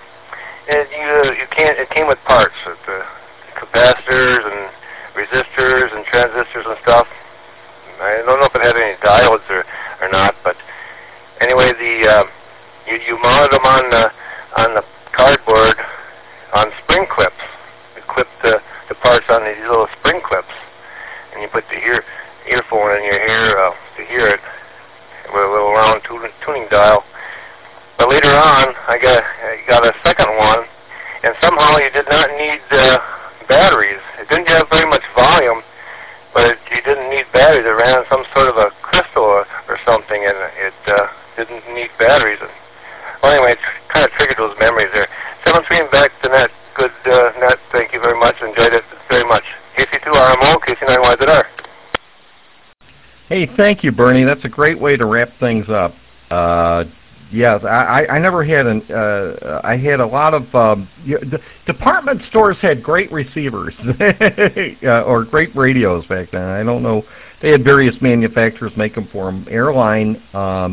it came with parts, the capacitors and resistors and transistors and stuff. I don't know if it had any diodes or not, but anyway, you mounted them on the cardboard on spring clips. You clipped the parts on these little spring clips, and you put the earphone in your ear to hear it with a little round tuning dial. But later on, I got a second one, and somehow you did not need batteries. It didn't have very much volume, but you didn't need batteries. It ran on some sort of a crystal or something, and it didn't need batteries. Well, anyway, it kind of triggered those memories there. 7-3 and back to net. Good net. Thank you very much. Enjoyed it very much. KC2RMO, KC9YZR. Hey, thank you, Bernie. That's a great way to wrap things up. Yes, I never had I had a lot of department stores had great receivers or great radios back then. I don't know. They had various manufacturers make them for them. Airline,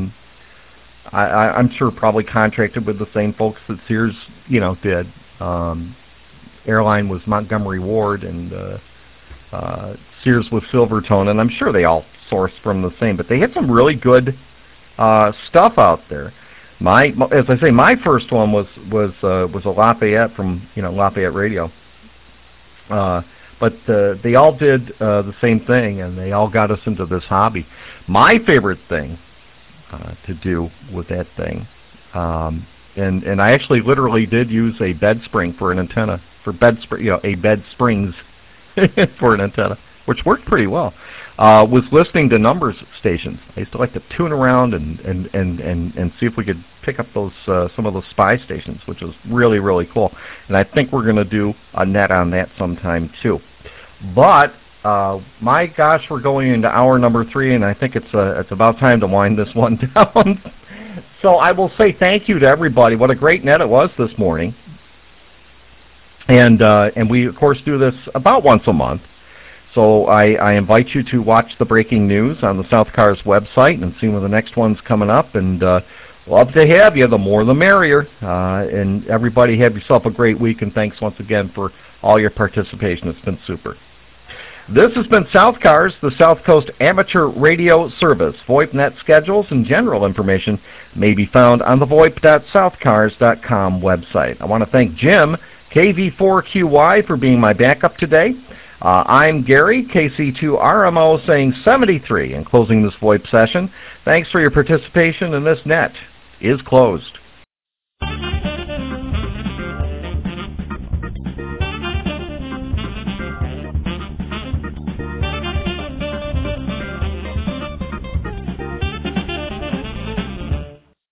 I'm sure probably contracted with the same folks that Sears, did. Airline was Montgomery Ward, and Sears was Silvertone, and I'm sure they all sourced from the same. But they had some really good stuff out there. As I say, my first one was a Lafayette from Lafayette Radio, but they all did the same thing, and they all got us into this hobby. My favorite thing to do with that thing, and I actually literally did use a bed spring for an antenna a bed springs for an antenna, which worked pretty well. Was listening to numbers stations. I used to like to tune around and see if we could pick up those some of those spy stations, which was really, really cool. And I think we're going to do a net on that sometime too. But my gosh, we're going into hour number 3, and I think it's about time to wind this one down. So I will say thank you to everybody. What a great net it was this morning. And we of course do this about once a month. So I invite you to watch the breaking news on the South Cars website and see when the next one's coming up. And love to have you. The more the merrier. And everybody have yourself a great week. And thanks once again for all your participation. It's been super. This has been South Cars, the South Coast Amateur Radio Service. VoIP net schedules and general information may be found on the VoIP.southcars.com website. I want to thank Jim, KV4QY, for being my backup today. I'm Gary, KC2RMO, saying 73 and closing this VoIP session. Thanks for your participation, and this net is closed.